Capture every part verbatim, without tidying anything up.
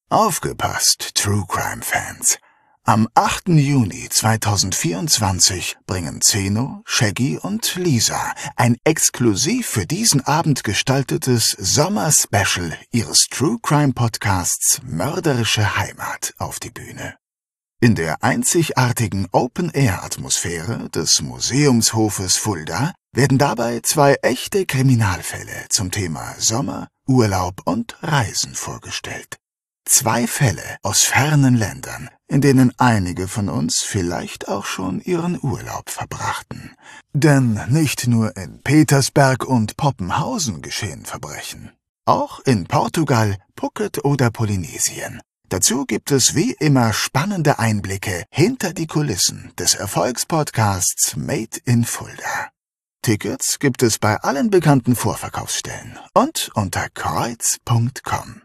Aufgepasst, True Crime Fans! Am achten Juni zweitausendvierundzwanzig bringen Zeno, Shaggy und Lisa ein exklusiv für diesen Abend gestaltetes Sommer-Special ihres True Crime Podcasts Mörderische Heimat auf die Bühne. In der einzigartigen Open-Air-Atmosphäre des Museumshofes Fulda werden dabei zwei echte Kriminalfälle zum Thema Sommer, Urlaub und Reisen vorgestellt. Zwei Fälle aus fernen Ländern, in denen einige von uns vielleicht auch schon ihren Urlaub verbrachten. Denn nicht nur in Petersberg und Poppenhausen geschehen Verbrechen. Auch in Portugal, Phuket oder Polynesien. Dazu gibt es wie immer spannende Einblicke hinter die Kulissen des Erfolgspodcasts Made in Fulda. Tickets gibt es bei allen bekannten Vorverkaufsstellen und unter kreuz punkt com.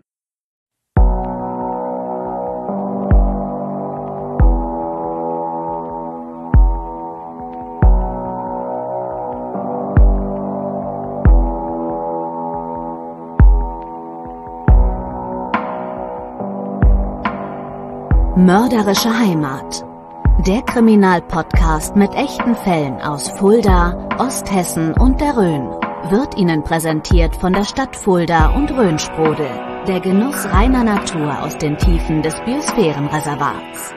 Mörderische Heimat. Der Kriminalpodcast mit echten Fällen aus Fulda, Osthessen und der Rhön wird Ihnen präsentiert von der Stadt Fulda und Rhönsprudel. Der Genuss reiner Natur aus den Tiefen des Biosphärenreservats.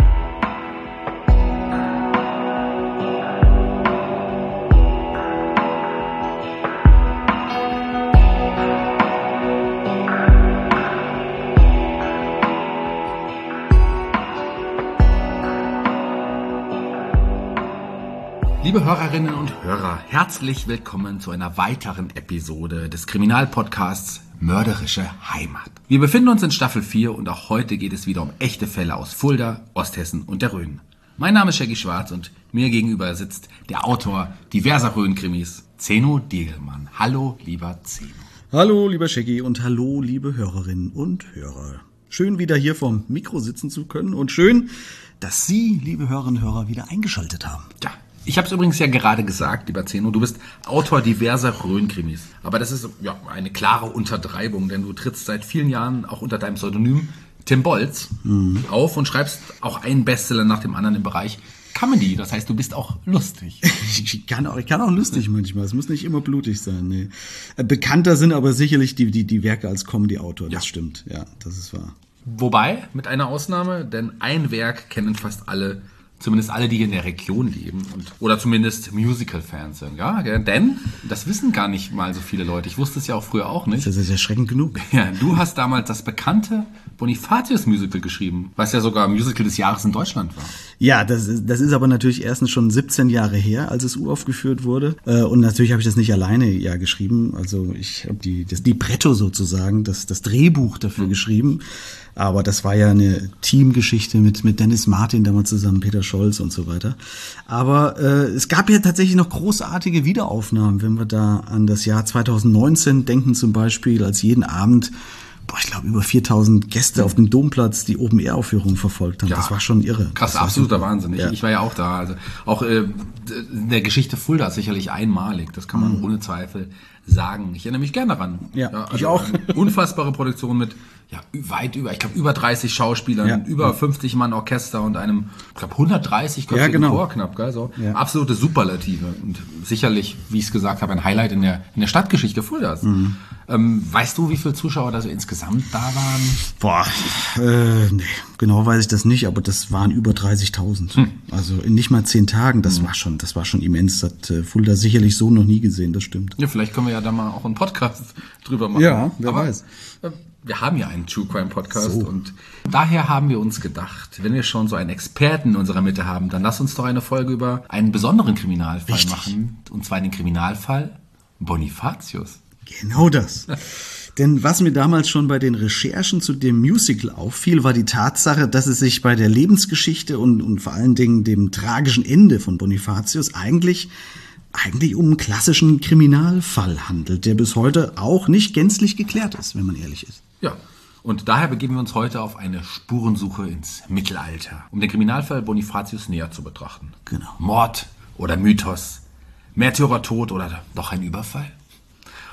Liebe Hörerinnen und Hörer, herzlich willkommen zu einer weiteren Episode des Kriminalpodcasts Mörderische Heimat. Wir befinden uns in Staffel vier und auch heute geht es wieder um echte Fälle aus Fulda, Osthessen und der Rhön. Mein Name ist Shaggy Schwarz und mir gegenüber sitzt der Autor diverser Rhön-Krimis, Zeno Diegelmann. Hallo, lieber Zeno. Hallo, lieber Shaggy und hallo, liebe Hörerinnen und Hörer. Schön, wieder hier vorm Mikro sitzen zu können und schön, dass Sie, liebe Hörerinnen und Hörer, wieder eingeschaltet haben. Ja. Ich habe es übrigens ja gerade gesagt, lieber Zeno, du bist Autor diverser Rhön-Krimis. Aber das ist ja eine klare Untertreibung, denn du trittst seit vielen Jahren auch unter deinem Pseudonym Tim Bolz mhm. auf und schreibst auch einen Bestseller nach dem anderen im Bereich Comedy. Das heißt, du bist auch lustig. Ich kann auch, ich kann auch lustig manchmal. Es muss nicht immer blutig sein. Nee. Bekannter sind aber sicherlich die, die, die Werke als Comedy-Autor. Das ja. stimmt. Ja, das ist wahr. Wobei, mit einer Ausnahme, denn ein Werk kennen fast alle, zumindest alle, die hier in der Region leben und oder zumindest Musical-Fans sind, ja? Denn das wissen gar nicht mal so viele Leute. Ich wusste es ja auch früher auch nicht. Das ist erschreckend genug. Ja, du hast damals das bekannte Bonifatius-Musical geschrieben, was ja sogar Musical des Jahres in Deutschland war. Ja, das ist, das ist aber natürlich erstens schon siebzehn Jahre her, als es uraufgeführt wurde. Und natürlich habe ich das nicht alleine ja geschrieben. Also ich habe die das Libretto sozusagen, das das Drehbuch dafür mhm. geschrieben. Aber das war ja eine Teamgeschichte mit mit Dennis Martin damals zusammen, Peter Scholz und so weiter. Aber äh, es gab ja tatsächlich noch großartige Wiederaufnahmen, wenn wir da an das Jahr zweitausendneunzehn denken zum Beispiel, als jeden Abend, boah, ich glaube über viertausend Gäste auf dem Domplatz die Open-Air-Aufführung verfolgt haben. Ja, das war schon irre. Krass, absoluter so, Wahnsinn. Ich, ja. ich war ja auch da. Also auch äh, in der Geschichte Fulda sicherlich einmalig. Das kann man mhm. ohne Zweifel sagen. Ich erinnere mich gerne daran. Ja, ja also ich auch. Unfassbare Produktion mit ja weit über, ich glaube über dreißig Schauspielern, ja. über fünfzig Mann Orchester und einem, ich glaube hundertdreißig köpfigen ja, genau. Chor knapp, gell? So ja. Absolute Superlative und sicherlich, wie ich es gesagt habe, ein Highlight in der in der Stadtgeschichte Fuldas. Mhm. Ähm, weißt du, wie viele Zuschauer da so insgesamt da waren? Boah, äh, nee, genau weiß ich das nicht, aber das waren über dreißigtausend. Hm. Also in nicht mal zehn Tagen, das hm. war schon, das war schon immens. Das hat äh, Fulda sicherlich so noch nie gesehen, das stimmt. Ja, vielleicht können wir ja da mal auch einen Podcast drüber machen. Ja, wer aber, weiß. Äh, wir haben ja einen True Crime Podcast so. Und daher haben wir uns gedacht, wenn wir schon so einen Experten in unserer Mitte haben, dann lass uns doch eine Folge über einen besonderen Kriminalfall Richtig. machen. Und zwar den Kriminalfall Bonifatius. Genau das. Denn was mir damals schon bei den Recherchen zu dem Musical auffiel, war die Tatsache, dass es sich bei der Lebensgeschichte und, und vor allen Dingen dem tragischen Ende von Bonifatius eigentlich eigentlich um einen klassischen Kriminalfall handelt, der bis heute auch nicht gänzlich geklärt ist, wenn man ehrlich ist. Ja, und daher begeben wir uns heute auf eine Spurensuche ins Mittelalter, um den Kriminalfall Bonifatius näher zu betrachten. Genau. Mord oder Mythos, Märtyrertod oder doch ein Überfall?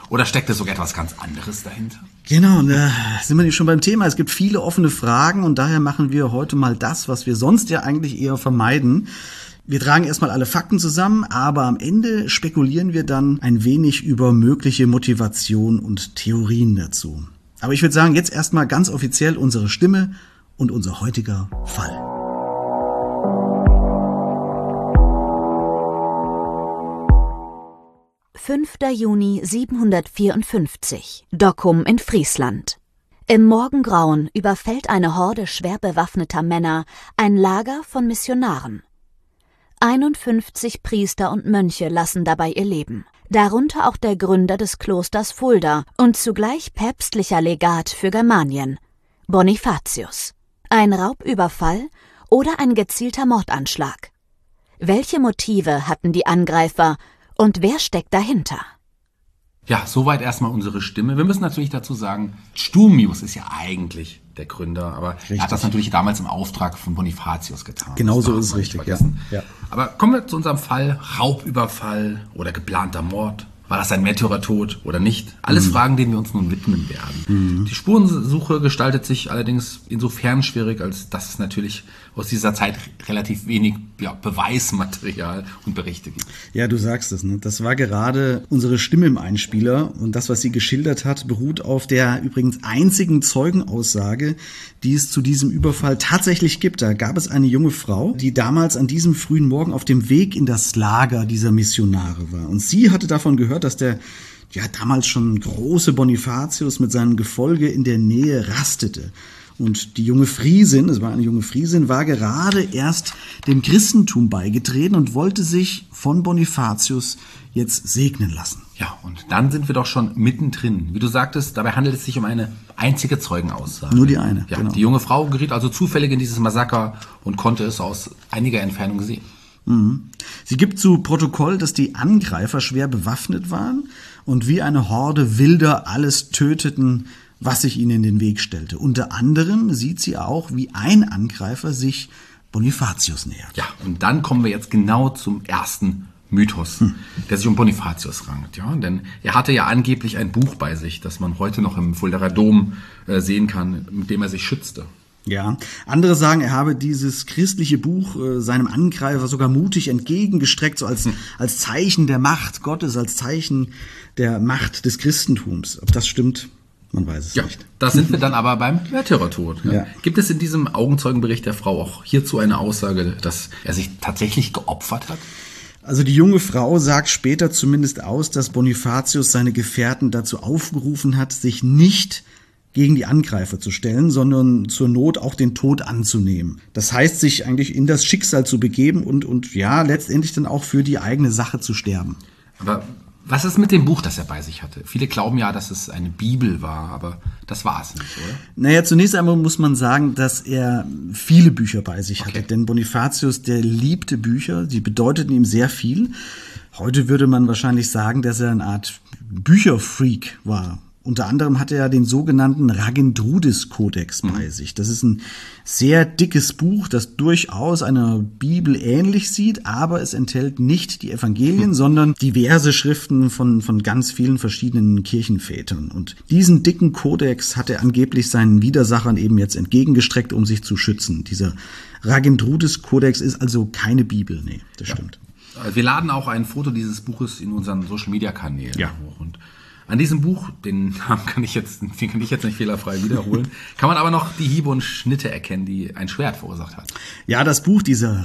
Oder steckt da sogar etwas ganz anderes dahinter? Genau, da sind wir schon beim Thema. Es gibt viele offene Fragen und daher machen wir heute mal das, was wir sonst ja eigentlich eher vermeiden. Wir tragen erstmal alle Fakten zusammen, aber am Ende spekulieren wir dann ein wenig über mögliche Motivation und Theorien dazu. Aber ich würde sagen, jetzt erstmal ganz offiziell unsere Stimme und unser heutiger Fall. fünfter Juni siebenhundertvierundfünfzig, Dokkum in Friesland. Im Morgengrauen überfällt eine Horde schwer bewaffneter Männer ein Lager von Missionaren. einundfünfzig Priester und Mönche lassen dabei ihr Leben, darunter auch der Gründer des Klosters Fulda und zugleich päpstlicher Legat für Germanien, Bonifatius. Ein Raubüberfall oder ein gezielter Mordanschlag? Welche Motive hatten die Angreifer und wer steckt dahinter? Ja, soweit erstmal unsere Stimme. Wir müssen natürlich dazu sagen, Stumius ist ja eigentlich der Gründer, aber richtig. Er hat das natürlich damals im Auftrag von Bonifatius getan. Genau so ist es richtig, ja. ja. Aber kommen wir zu unserem Fall, Raubüberfall oder geplanter Mord. War das ein Märtyrertod oder nicht? Alles mhm. Fragen, denen wir uns nun widmen werden. Mhm. Die Spurensuche gestaltet sich allerdings insofern schwierig, als dass es natürlich aus dieser Zeit relativ wenig ja, Beweismaterial und Berichte gibt. Ja, du sagst es, ne? Das war gerade unsere Stimme im Einspieler und das, was sie geschildert hat, beruht auf der übrigens einzigen Zeugenaussage, die es zu diesem Überfall tatsächlich gibt. Da gab es eine junge Frau, die damals an diesem frühen Morgen auf dem Weg in das Lager dieser Missionare war. Und sie hatte davon gehört, dass der ja damals schon große Bonifatius mit seinem Gefolge in der Nähe rastete. Und die junge Friesin, es war eine junge Friesin, war gerade erst dem Christentum beigetreten und wollte sich von Bonifatius jetzt segnen lassen. Ja, und dann sind wir doch schon mittendrin. Wie du sagtest, dabei handelt es sich um eine einzige Zeugenaussage. Nur die eine, ja, genau. Die junge Frau geriet also zufällig in dieses Massaker und konnte es aus einiger Entfernung sehen. Mhm. Sie gibt zu Protokoll, dass die Angreifer schwer bewaffnet waren und wie eine Horde Wilder alles töteten, was sich ihnen in den Weg stellte. Unter anderem sieht sie auch, wie ein Angreifer sich Bonifatius nähert. Ja, und dann kommen wir jetzt genau zum ersten Mythos, hm. der sich um Bonifatius rankt. Ja, denn er hatte ja angeblich ein Buch bei sich, das man heute noch im Fuldaer Dom äh, sehen kann, mit dem er sich schützte. Ja, andere sagen, er habe dieses christliche Buch äh, seinem Angreifer sogar mutig entgegengestreckt, so als, hm. als Zeichen der Macht Gottes, als Zeichen der Macht des Christentums. Ob das stimmt, man weiß es ja, nicht. Da sind wir dann aber beim Märtyrertod. Ja. Ja. Gibt es in diesem Augenzeugenbericht der Frau auch hierzu eine Aussage, dass er sich tatsächlich geopfert hat? Also die junge Frau sagt später zumindest aus, dass Bonifatius seine Gefährten dazu aufgerufen hat, sich nicht gegen die Angreifer zu stellen, sondern zur Not auch den Tod anzunehmen. Das heißt, sich eigentlich in das Schicksal zu begeben und, und ja, letztendlich dann auch für die eigene Sache zu sterben. Aber was ist mit dem Buch, das er bei sich hatte? Viele glauben ja, dass es eine Bibel war, aber das war es nicht, oder? Naja, zunächst einmal muss man sagen, dass er viele Bücher bei sich Okay. hatte. Denn Bonifatius, der liebte Bücher, die bedeuteten ihm sehr viel. Heute würde man wahrscheinlich sagen, dass er eine Art Bücherfreak war. Unter anderem hatte er den sogenannten Ragendrudis-Kodex bei mhm. sich. Das ist ein sehr dickes Buch, das durchaus einer Bibel ähnlich sieht, aber es enthält nicht die Evangelien, mhm. sondern diverse Schriften von, von ganz vielen verschiedenen Kirchenvätern. Und diesen dicken Kodex hat er angeblich seinen Widersachern eben jetzt entgegengestreckt, um sich zu schützen. Dieser Ragendrudis-Kodex ist also keine Bibel. Nee, das ja. stimmt. Wir laden auch ein Foto dieses Buches in unseren Social-Media-Kanälen Ja. hoch. Und an diesem Buch, den Namen kann ich jetzt, den kann ich jetzt nicht fehlerfrei wiederholen, kann man aber noch die Hiebe und Schnitte erkennen, die ein Schwert verursacht hat. Ja, das Buch, dieser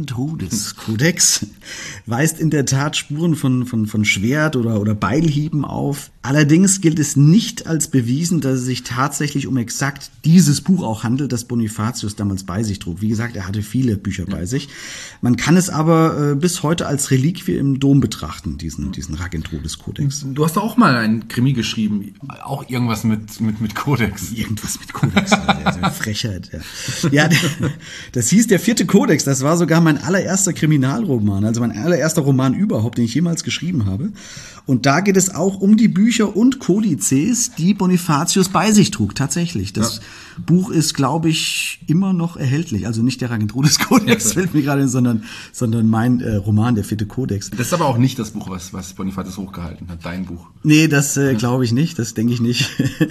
Ragendrudis-Kodex, weist in der Tat Spuren von, von, von Schwert- oder, oder Beilhieben auf. Allerdings gilt es nicht als bewiesen, dass es sich tatsächlich um exakt dieses Buch auch handelt, das Bonifatius damals bei sich trug. Wie gesagt, er hatte viele Bücher bei sich. Man kann es aber äh, bis heute als Reliquie im Dom betrachten, diesen, diesen Ragendrudis-Kodex. Du hast doch auch mal ein Krimi geschrieben, auch irgendwas mit, mit, mit Kodex. Irgendwas mit Kodex, also Frechheit. Ja, ja der, das hieß der vierte Kodex, das war sogar mein allererster Kriminalroman, also mein allererster Roman überhaupt, den ich jemals geschrieben habe. Und da geht es auch um die Bücher und Kodizes, die Bonifatius bei sich trug, tatsächlich. Das ja. Buch ist, glaube ich, ich, immer noch erhältlich. Also nicht der Ragentrudis-Kodex, ja, fällt mir gerade hin, sondern, sondern mein äh, Roman, der vierte Kodex. Das ist aber auch nicht das Buch, was, was Bonifatius hochgehalten hat, dein Buch. Nee, das äh, glaube ich nicht, das denke ich nicht.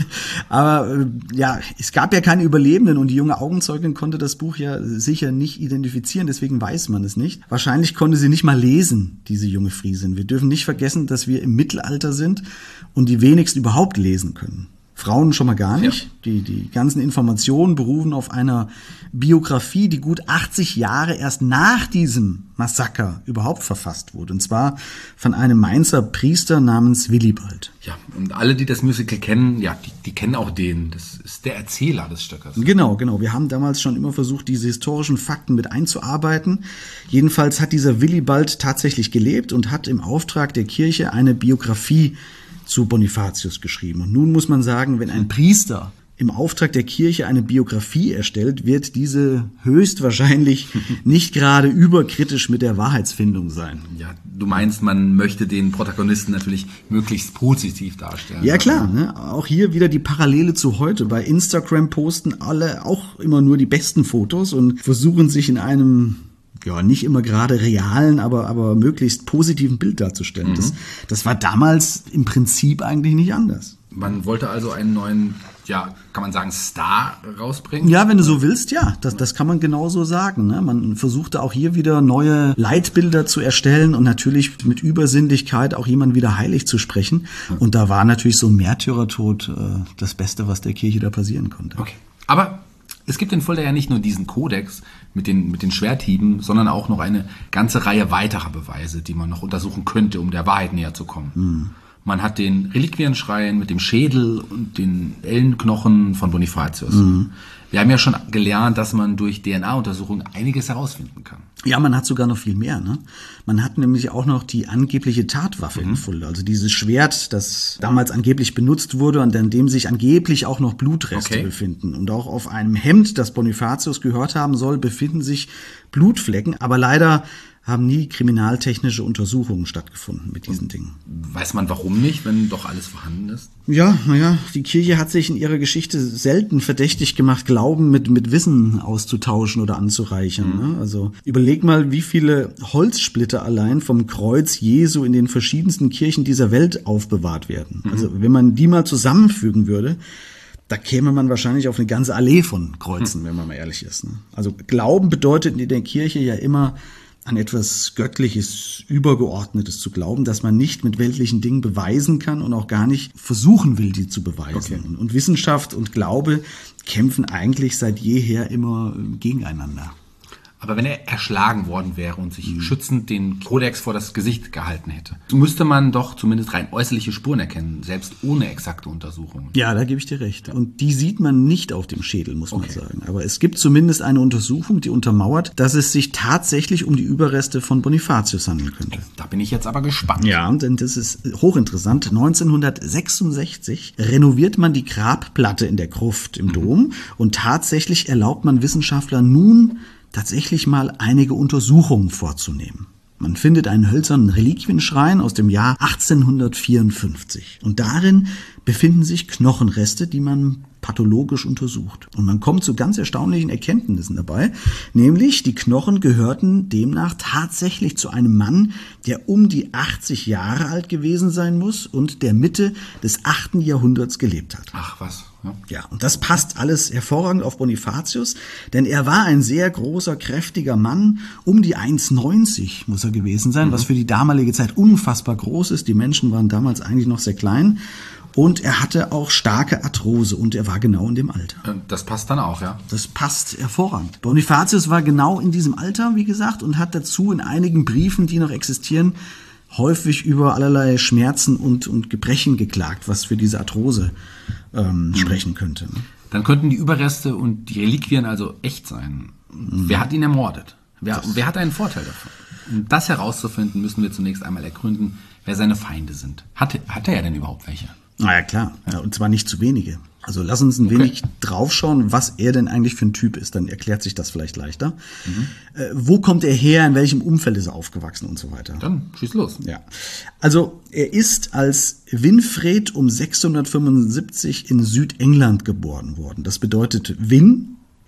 Aber äh, ja, es gab ja keine Überlebenden und die junge Augenzeugin konnte das Buch ja sicher nicht identifizieren, deswegen weiß man es nicht. Wahrscheinlich konnte sie nicht mal lesen, diese junge Friesin. Wir dürfen nicht vergessen, dass wir im Mittelalter sind und die wenigsten überhaupt lesen können. Frauen schon mal gar nicht. Ja. Die, die ganzen Informationen beruhen auf einer Biografie, die gut achtzig Jahre erst nach diesem Massaker überhaupt verfasst wurde. Und zwar von einem Mainzer Priester namens Willibald. Ja, und alle, die das Musical kennen, ja, die, die kennen auch den. Das ist der Erzähler des Stückes. Genau, genau. Wir haben damals schon immer versucht, diese historischen Fakten mit einzuarbeiten. Jedenfalls hat dieser Willibald tatsächlich gelebt und hat im Auftrag der Kirche eine Biografie zu Bonifatius geschrieben. Und nun muss man sagen, wenn ein Priester im Auftrag der Kirche eine Biografie erstellt, wird diese höchstwahrscheinlich nicht gerade überkritisch mit der Wahrheitsfindung sein. Ja, du meinst, man möchte den Protagonisten natürlich möglichst positiv darstellen. Ja klar, ne? Auch hier wieder die Parallele zu heute. Bei Instagram posten alle auch immer nur die besten Fotos und versuchen sich in einem ja, nicht immer gerade realen, aber, aber möglichst positiven Bild darzustellen. Mhm. Das, das war damals im Prinzip eigentlich nicht anders. Man wollte also einen neuen, ja, kann man sagen, Star rausbringen? Ja, wenn du so willst, ja, das, das kann man genauso sagen. Ne? Man versuchte auch hier wieder neue Leitbilder zu erstellen und natürlich mit Übersinnlichkeit auch jemanden wieder heilig zu sprechen. Mhm. Und da war natürlich so ein Märtyrertod äh, das Beste, was der Kirche da passieren konnte. Okay, aber es gibt in Fulda ja nicht nur diesen Kodex mit den, mit den Schwerthieben, sondern auch noch eine ganze Reihe weiterer Beweise, die man noch untersuchen könnte, um der Wahrheit näher zu kommen. Mhm. Man hat den Reliquienschrein mit dem Schädel und den Ellenknochen von Bonifatius. Mhm. Wir haben ja schon gelernt, dass man durch D N A-Untersuchungen einiges herausfinden kann. Ja, man hat sogar noch viel mehr. Ne? Man hat nämlich auch noch die angebliche Tatwaffe mhm. in Fulda. Also dieses Schwert, das damals angeblich benutzt wurde und an dem sich angeblich auch noch Blutreste okay. befinden. Und auch auf einem Hemd, das Bonifatius gehört haben soll, befinden sich Blutflecken. Aber leider haben nie kriminaltechnische Untersuchungen stattgefunden mit diesen Dingen. Weiß man warum nicht, wenn doch alles vorhanden ist? Ja, naja, die Kirche hat sich in ihrer Geschichte selten verdächtig gemacht, Glauben mit, mit Wissen auszutauschen oder anzureichern. Mhm. Ne? Also überleg mal, wie viele Holzsplitter allein vom Kreuz Jesu in den verschiedensten Kirchen dieser Welt aufbewahrt werden. Mhm. Also wenn man die mal zusammenfügen würde, da käme man wahrscheinlich auf eine ganze Allee von Kreuzen, mhm. wenn man mal ehrlich ist. Ne? Also Glauben bedeutet in der Kirche ja immer, an etwas Göttliches, Übergeordnetes zu glauben, dass man nicht mit weltlichen Dingen beweisen kann und auch gar nicht versuchen will, die zu beweisen. Okay. Und Wissenschaft und Glaube kämpfen eigentlich seit jeher immer gegeneinander. Aber wenn er erschlagen worden wäre und sich mhm. schützend den Kodex vor das Gesicht gehalten hätte, müsste man doch zumindest rein äußerliche Spuren erkennen, selbst ohne exakte Untersuchungen. Ja, da gebe ich dir recht. Und die sieht man nicht auf dem Schädel, muss man okay. sagen. Aber es gibt zumindest eine Untersuchung, die untermauert, dass es sich tatsächlich um die Überreste von Bonifatius handeln könnte. Da bin ich jetzt aber gespannt. Ja, denn das ist hochinteressant. neunzehnhundertsechsundsechzig renoviert man die Grabplatte in der Gruft im mhm. Dom und tatsächlich erlaubt man Wissenschaftlern nun, tatsächlich mal einige Untersuchungen vorzunehmen. Man findet einen hölzernen Reliquienschrein aus dem Jahr achtzehnhundertvierundfünfzig. Und darin befinden sich Knochenreste, die man pathologisch untersucht. Und man kommt zu ganz erstaunlichen Erkenntnissen dabei, nämlich die Knochen gehörten demnach tatsächlich zu einem Mann, der um die achtzig Jahre alt gewesen sein muss und der Mitte des achten Jahrhunderts gelebt hat. Ach was. Ja. ja, und das passt alles hervorragend auf Bonifatius, denn er war ein sehr großer, kräftiger Mann, um die eins neunzig muss er gewesen sein, mhm. was für die damalige Zeit unfassbar groß ist. Die Menschen waren damals eigentlich noch sehr klein. Und er hatte auch starke Arthrose und er war genau in dem Alter. Das passt dann auch, ja? Das passt hervorragend. Bonifatius war genau in diesem Alter, wie gesagt, und hat dazu in einigen Briefen, die noch existieren, häufig über allerlei Schmerzen und, und Gebrechen geklagt, was für diese Arthrose ähm, mhm. sprechen könnte. Dann könnten die Überreste und die Reliquien also echt sein. Mhm. Wer hat ihn ermordet? Wer, wer hat einen Vorteil davon? Um das herauszufinden, müssen wir zunächst einmal ergründen, wer seine Feinde sind. Hat, hat er ja denn überhaupt welche? Na ja, klar. Ja, und zwar nicht zu wenige. Also lass uns ein okay. wenig draufschauen, was er denn eigentlich für ein Typ ist. Dann erklärt sich das vielleicht leichter. Mhm. Äh, wo kommt er her, in welchem Umfeld ist er aufgewachsen und so weiter. Dann schieß los. Ja. Also er ist als Winfried um sechshundertfünfundsiebzig in Südengland geboren worden. Das bedeutet Win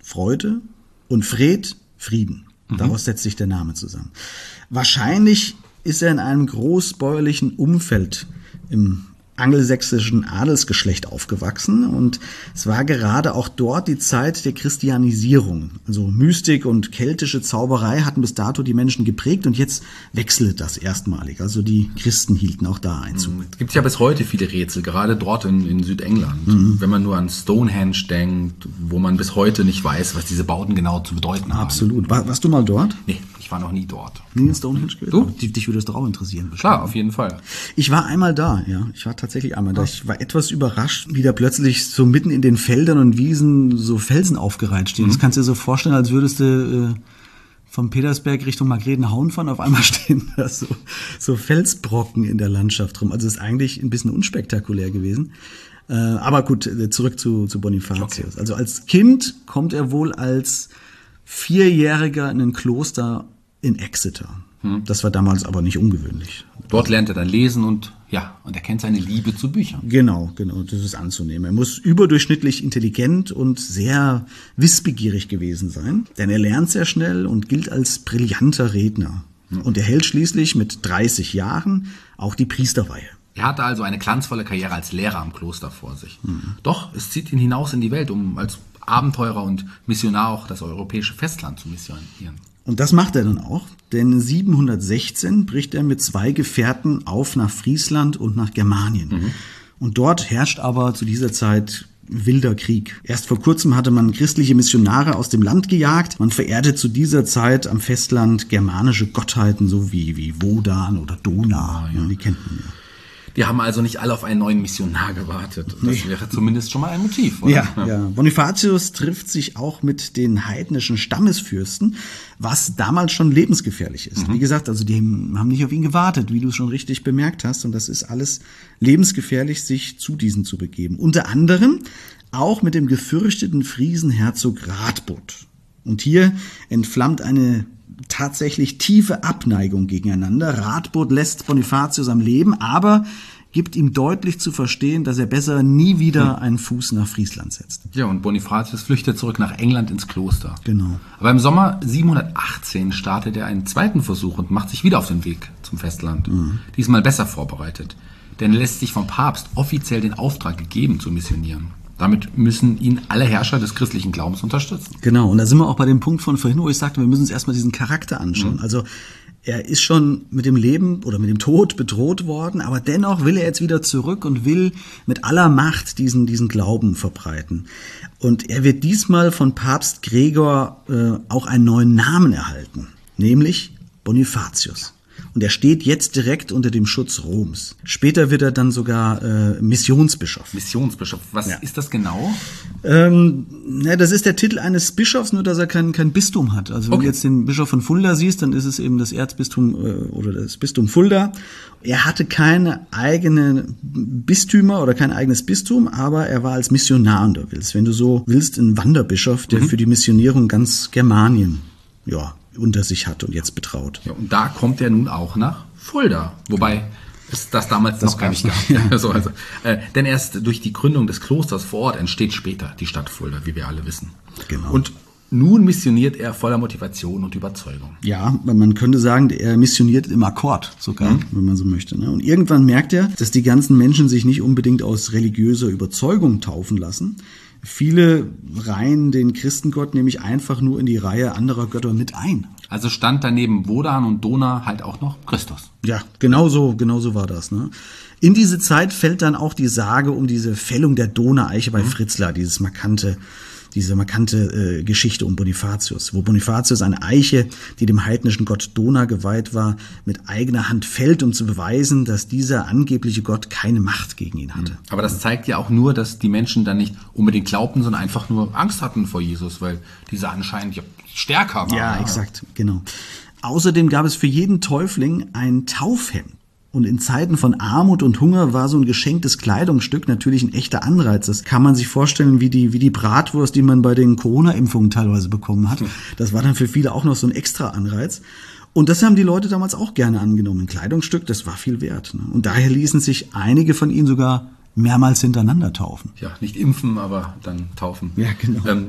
Freude und Fred, Frieden. Daraus setzt sich der Name zusammen. Wahrscheinlich ist er in einem großbäuerlichen Umfeld im angelsächsischen Adelsgeschlecht aufgewachsen und es war gerade auch dort die Zeit der Christianisierung. Also Mystik und keltische Zauberei hatten bis dato die Menschen geprägt und jetzt wechselte das erstmalig. Also die Christen hielten auch da Einzug. Es gibt ja bis heute viele Rätsel, gerade dort in, in Südengland. Mhm. Wenn man nur an Stonehenge denkt, wo man bis heute nicht weiß, was diese Bauten genau zu bedeuten haben. Absolut. War, warst du mal dort? Nee, ich war noch nie dort. Nie in Stonehenge gewesen? Du? Dich, dich würde das doch auch interessieren. Bestimmt. Klar, auf jeden Fall. Ich war einmal da, ja. Ich war tatsächlich einmal da. Ich war etwas überrascht, wie da plötzlich so mitten in den Feldern und Wiesen so Felsen aufgereiht stehen. Mhm. Das kannst du dir so vorstellen, als würdest du äh, vom Petersberg Richtung Margretenhauen fahren. Auf einmal stehen da so, so Felsbrocken in der Landschaft rum. Also es ist eigentlich ein bisschen unspektakulär gewesen. Äh, aber gut, zurück zu, zu Bonifatius. Okay. Also als Kind kommt er wohl als Vierjähriger in ein Kloster in Exeter. Hm. Das war damals aber nicht ungewöhnlich. Dort lernt er dann lesen und ja, und er kennt seine Liebe zu Büchern. Genau, genau, das ist anzunehmen. Er muss überdurchschnittlich intelligent und sehr wissbegierig gewesen sein, denn er lernt sehr schnell und gilt als brillanter Redner. Hm. Und er hält schließlich mit dreißig Jahren auch die Priesterweihe. Er hatte also eine glanzvolle Karriere als Lehrer am Kloster vor sich. Hm. Doch es zieht ihn hinaus in die Welt, um als Abenteurer und Missionar auch das europäische Festland zu missionieren. Und das macht er dann auch, denn siebenhundertsechzehn bricht er mit zwei Gefährten auf nach Friesland und nach Germanien. Mhm. Und dort herrscht aber zu dieser Zeit wilder Krieg. Erst vor kurzem hatte man christliche Missionare aus dem Land gejagt. Man verehrte zu dieser Zeit am Festland germanische Gottheiten, so wie, wie Wodan oder Dona. Ja, ja. Die kennt man ja. Die haben also nicht alle auf einen neuen Missionar gewartet. Das nee. wäre zumindest schon mal ein Motiv, oder? Ja, ja. Bonifatius trifft sich auch mit den heidnischen Stammesfürsten, was damals schon lebensgefährlich ist. Mhm. Wie gesagt, also die haben nicht auf ihn gewartet, wie du es schon richtig bemerkt hast. Und das ist alles lebensgefährlich, sich zu diesen zu begeben. Unter anderem auch mit dem gefürchteten Friesenherzog Radbot. Und hier entflammt eine tatsächlich tiefe Abneigung gegeneinander. Radbot lässt Bonifatius am Leben, aber gibt ihm deutlich zu verstehen, dass er besser nie wieder einen Fuß nach Friesland setzt. Ja, und Bonifatius flüchtet zurück nach England ins Kloster. Genau. Aber im Sommer siebenhundertachtzehn startet er einen zweiten Versuch und macht sich wieder auf den Weg zum Festland. Mhm. Diesmal besser vorbereitet, denn er lässt sich vom Papst offiziell den Auftrag gegeben, zu missionieren. Damit müssen ihn alle Herrscher des christlichen Glaubens unterstützen. Genau, und da sind wir auch bei dem Punkt von vorhin, wo ich sagte, wir müssen uns erstmal diesen Charakter anschauen. Mhm. Also er ist schon mit dem Leben oder mit dem Tod bedroht worden, aber dennoch will er jetzt wieder zurück und will mit aller Macht diesen, diesen Glauben verbreiten. Und er wird diesmal von Papst Gregor äh, auch einen neuen Namen erhalten, nämlich Bonifatius. Und er steht jetzt direkt unter dem Schutz Roms. Später wird er dann sogar äh, Missionsbischof. Missionsbischof, was ja. ist das genau? Ähm, na, das ist der Titel eines Bischofs, nur dass er kein, kein Bistum hat. Also wenn okay. du jetzt den Bischof von Fulda siehst, dann ist es eben das Erzbistum äh, oder das Bistum Fulda. Er hatte keine eigenen Bistümer oder kein eigenes Bistum, aber er war als Missionar unterwegs. Wenn du so willst, ein Wanderbischof, der mhm. für die Missionierung ganz Germanien, ja, unter sich hat und jetzt betraut. Ja, und da kommt er nun auch nach Fulda, wobei es das damals das noch gar nicht gab. Ja. so, also, äh, denn erst durch die Gründung des Klosters vor Ort entsteht später die Stadt Fulda, wie wir alle wissen. Genau. Und nun missioniert er voller Motivation und Überzeugung. Ja, man könnte sagen, er missioniert im Akkord sogar, mhm. wenn man so möchte. Ne? Und irgendwann merkt er, dass die ganzen Menschen sich nicht unbedingt aus religiöser Überzeugung taufen lassen. Viele reihen den Christengott nämlich einfach nur in die Reihe anderer Götter mit ein. Also stand daneben Wodan und Dona halt auch noch Christus. Ja, genau so, genau so war das. Ne? In diese Zeit fällt dann auch die Sage um diese Fällung der Dona-Eiche bei mhm. Fritzlar, dieses markante diese markante äh, Geschichte um Bonifatius, wo Bonifatius eine Eiche, die dem heidnischen Gott Dona geweiht war, mit eigener Hand fällt, um zu beweisen, dass dieser angebliche Gott keine Macht gegen ihn hatte. Aber das zeigt ja auch nur, dass die Menschen dann nicht unbedingt glaubten, sondern einfach nur Angst hatten vor Jesus, weil dieser anscheinend ja stärker war. Ja, exakt, genau. Außerdem gab es für jeden Täufling ein Taufhemd. Und in Zeiten von Armut und Hunger war so ein geschenktes Kleidungsstück natürlich ein echter Anreiz. Das kann man sich vorstellen wie die, wie die Bratwurst, die man bei den Corona-Impfungen teilweise bekommen hat. Das war dann für viele auch noch so ein extra Anreiz. Und das haben die Leute damals auch gerne angenommen. Ein Kleidungsstück, das war viel wert. Und daher ließen sich einige von ihnen sogar mehrmals hintereinander taufen. Ja, nicht impfen, aber dann taufen. Ja, genau. Ähm,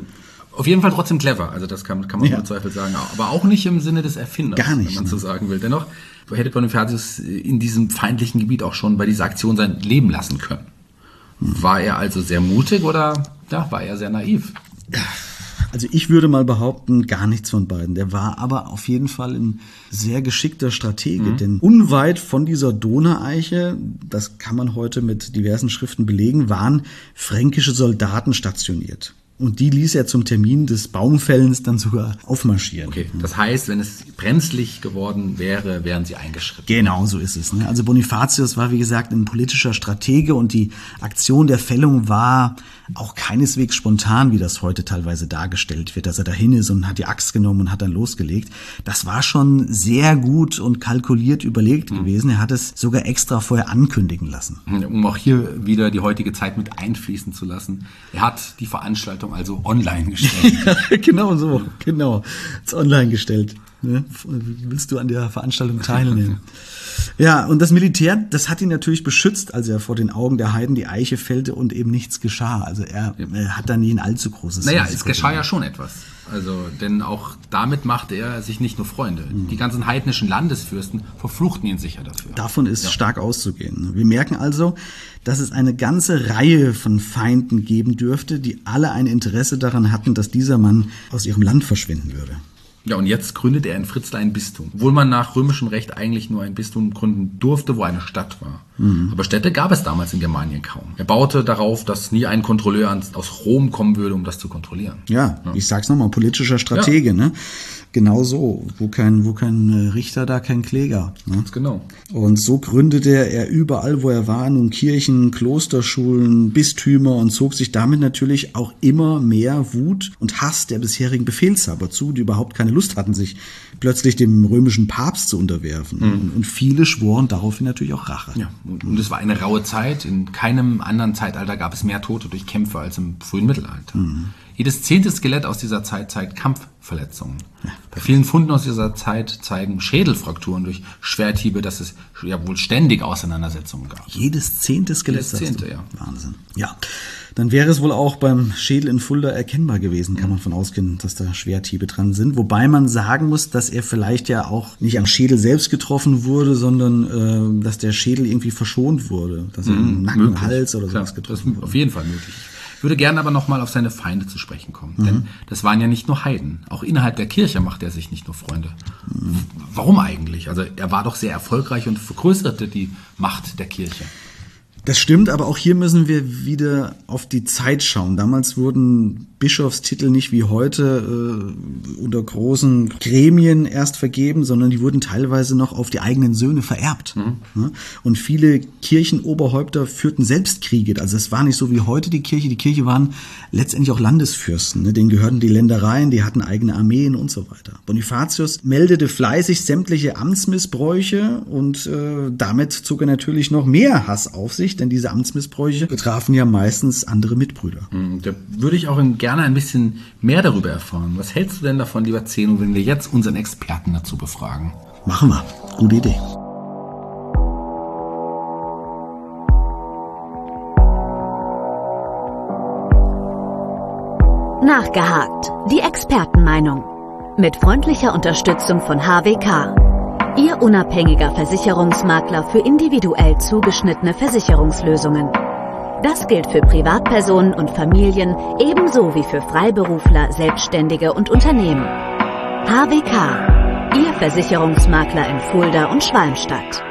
Auf jeden Fall trotzdem clever, also das kann, kann man ja. ohne Zweifel sagen, aber auch nicht im Sinne des Erfinders, Gar nicht, wenn man ne? so sagen will. Dennoch hätte Bonifatius in diesem feindlichen Gebiet auch schon bei dieser Aktion sein Leben lassen können. Hm. War er also sehr mutig oder ja, war er sehr naiv? Also ich würde mal behaupten, gar nichts von beiden. Der war aber auf jeden Fall ein sehr geschickter Stratege, mhm. denn unweit von dieser Donaueiche, das kann man heute mit diversen Schriften belegen, waren fränkische Soldaten stationiert. Und die ließ er zum Termin des Baumfällens dann sogar aufmarschieren. Okay, das heißt, wenn es brenzlig geworden wäre, wären sie eingeschritten. Genau, so ist es. Ne? Also Bonifatius war, wie gesagt, ein politischer Stratege und die Aktion der Fällung war auch keineswegs spontan, wie das heute teilweise dargestellt wird, dass er dahin ist und hat die Axt genommen und hat dann losgelegt. Das war schon sehr gut und kalkuliert überlegt mhm. gewesen. Er hat es sogar extra vorher ankündigen lassen. Um auch hier wieder die heutige Zeit mit einfließen zu lassen. Er hat die Veranstaltung also online gestellt. Genau so, genau. Ist online gestellt. Ne? Willst du an der Veranstaltung teilnehmen? Ja, und das Militär, das hat ihn natürlich beschützt, als er vor den Augen der Heiden die Eiche fällte und eben nichts geschah. Also er, er hat da nie ein allzu großes Naja, Risiko es geschah ja schon etwas. Also, denn auch damit machte er sich nicht nur Freunde. Mhm. Die ganzen heidnischen Landesfürsten verfluchten ihn sicher dafür. Davon ist ja. stark auszugehen. Wir merken also, dass es eine ganze Reihe von Feinden geben dürfte, die alle ein Interesse daran hatten, dass dieser Mann aus ihrem Land verschwinden würde. Ja, und jetzt gründet er in Fritzlar ein Bistum. Obwohl man nach römischem Recht eigentlich nur ein Bistum gründen durfte, wo eine Stadt war. Mhm. Aber Städte gab es damals in Germanien kaum. Er baute darauf, dass nie ein Kontrolleur aus Rom kommen würde, um das zu kontrollieren. Ja, ja. Ich sag's nochmal, politischer Stratege, ja. ne? Genau so. Wo kein, wo kein Richter, da kein Kläger. Ne? Ganz genau. Und so gründete er überall, wo er war, nun Kirchen, Klosterschulen, Bistümer und zog sich damit natürlich auch immer mehr Wut und Hass der bisherigen Befehlshaber zu, die überhaupt keine Lust hatten, sich plötzlich dem römischen Papst zu unterwerfen. Mhm. Und viele schworen daraufhin natürlich auch Rache. Ja, und es war eine raue Zeit. In keinem anderen Zeitalter gab es mehr Tote durch Kämpfe als im frühen Mittelalter. Mhm. Jedes zehnte Skelett aus dieser Zeit zeigt Kampfverletzungen. Ja. Bei vielen Funden aus dieser Zeit zeigen Schädelfrakturen durch Schwerthiebe, dass es ja wohl ständig Auseinandersetzungen gab. Jedes zehnte Skelett? Jedes zehnte, ja. Wahnsinn. Ja. Dann wäre es wohl auch beim Schädel in Fulda erkennbar gewesen, kann man von ausgehen, dass da Schwerthiebe dran sind. Wobei man sagen muss, dass er vielleicht ja auch nicht am Schädel selbst getroffen wurde, sondern äh, dass der Schädel irgendwie verschont wurde. Dass er im Nacken, möglich. Hals oder sowas getroffen das ist wurde. Auf jeden Fall möglich. Ich würde gerne aber nochmal auf seine Feinde zu sprechen kommen. Mhm. Denn das waren ja nicht nur Heiden. Auch innerhalb der Kirche machte er sich nicht nur Freunde. Mhm. Warum eigentlich? Also er war doch sehr erfolgreich und vergrößerte die Macht der Kirche. Das stimmt, aber auch hier müssen wir wieder auf die Zeit schauen. Damals wurden Bischofstitel nicht wie heute äh, unter großen Gremien erst vergeben, sondern die wurden teilweise noch auf die eigenen Söhne vererbt. Mhm. Ja? Und viele Kirchenoberhäupter führten selbst Kriege. Also es war nicht so wie heute die Kirche. Die Kirche waren letztendlich auch Landesfürsten. Ne? Denen gehörten die Ländereien, die hatten eigene Armeen und so weiter. Bonifatius meldete fleißig sämtliche Amtsmissbräuche und äh, damit zog er natürlich noch mehr Hass auf sich, denn diese Amtsmissbräuche betrafen ja meistens andere Mitbrüder. Da würde ich auch gerne ein bisschen mehr darüber erfahren. Was hältst du denn davon, lieber Zeno, wenn wir jetzt unseren Experten dazu befragen? Machen wir. Gute Idee. Nachgehakt. Die Expertenmeinung. Mit freundlicher Unterstützung von H W K. Ihr unabhängiger Versicherungsmakler für individuell zugeschnittene Versicherungslösungen. Das gilt für Privatpersonen und Familien ebenso wie für Freiberufler, Selbstständige und Unternehmen. H W K, Ihr Versicherungsmakler in Fulda und Schwalmstadt.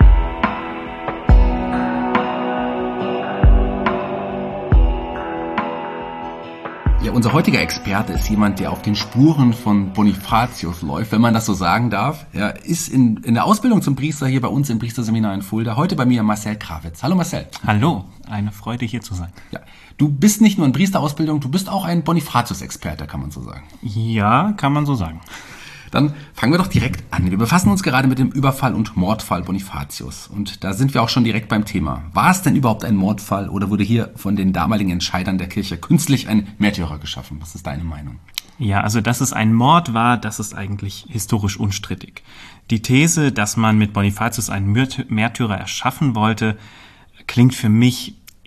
Ja, unser heutiger Experte ist jemand, der auf den Spuren von Bonifatius läuft, wenn man das so sagen darf. Er ist in, in der Ausbildung zum Priester hier bei uns im Priesterseminar in Fulda. Heute bei mir Marcel Krawitz. Hallo Marcel. Hallo, eine Freude hier zu sein. Ja, du bist nicht nur in Priesterausbildung, du bist auch ein Bonifatius-Experte, kann man so sagen. Ja, kann man so sagen. Dann fangen wir doch direkt an. Wir befassen uns gerade mit dem Überfall und Mordfall Bonifatius. Und da sind wir auch schon direkt beim Thema. War es denn überhaupt ein Mordfall oder wurde hier von den damaligen Entscheidern der Kirche künstlich ein Märtyrer geschaffen? Was ist deine Meinung? Ja, also dass es ein Mord war, das ist eigentlich historisch unstrittig. Die These, dass man mit Bonifatius einen Märtyrer erschaffen wollte, klingt für mich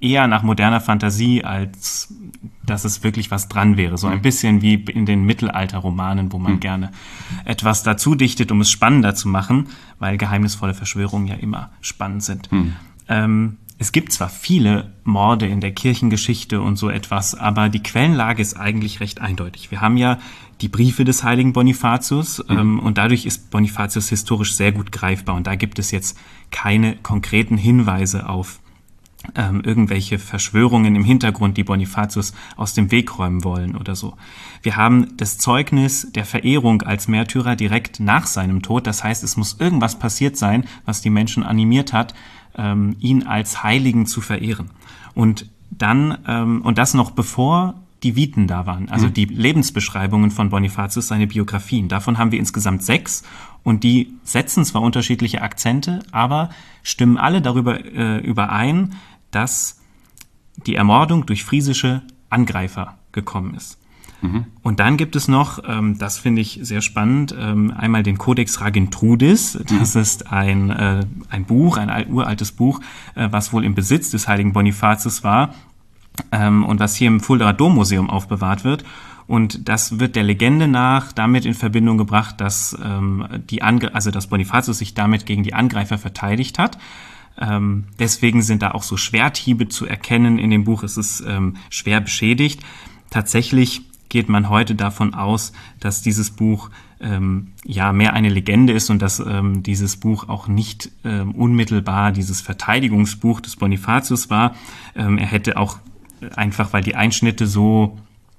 eher nach moderner Fantasie, als dass es wirklich was dran wäre. So ein bisschen wie in den Mittelalterromanen, wo man mhm. gerne etwas dazu dichtet, um es spannender zu machen, weil geheimnisvolle Verschwörungen ja immer spannend sind. Mhm. Ähm, es gibt zwar viele Morde in der Kirchengeschichte und so etwas, aber die Quellenlage ist eigentlich recht eindeutig. Wir haben ja die Briefe des heiligen Bonifatius mhm. ähm, und dadurch ist Bonifatius historisch sehr gut greifbar und da gibt es jetzt keine konkreten Hinweise auf ähm, irgendwelche Verschwörungen im Hintergrund, die Bonifatius aus dem Weg räumen wollen oder so. Wir haben das Zeugnis der Verehrung als Märtyrer direkt nach seinem Tod, das heißt, es muss irgendwas passiert sein, was die Menschen animiert hat, ähm, ihn als Heiligen zu verehren. Und dann, ähm, und das noch bevor die Viten da waren, also mhm. die Lebensbeschreibungen von Bonifatius, seine Biografien. Davon haben wir insgesamt sechs und die setzen zwar unterschiedliche Akzente, aber stimmen alle darüber äh, überein, dass die Ermordung durch friesische Angreifer gekommen ist. Mhm. Und dann gibt es noch, ähm, das finde ich sehr spannend, ähm, einmal den Codex Ragintrudis. Das mhm. ist ein, äh, ein Buch, ein alt, uraltes Buch, äh, was wohl im Besitz des heiligen Bonifatius war ähm, und was hier im Fuldaer Dommuseum aufbewahrt wird. Und das wird der Legende nach damit in Verbindung gebracht, dass, ähm, die Ange- also dass Bonifatius sich damit gegen die Angreifer verteidigt hat. Ähm, deswegen sind da auch so Schwerthiebe zu erkennen in dem Buch. Es ist ähm, schwer beschädigt. Tatsächlich geht man heute davon aus, dass dieses Buch ähm, ja mehr eine Legende ist und dass ähm, dieses Buch auch nicht ähm, unmittelbar dieses Verteidigungsbuch des Bonifatius war. Ähm, er hätte auch einfach, weil die Einschnitte so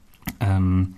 ähm,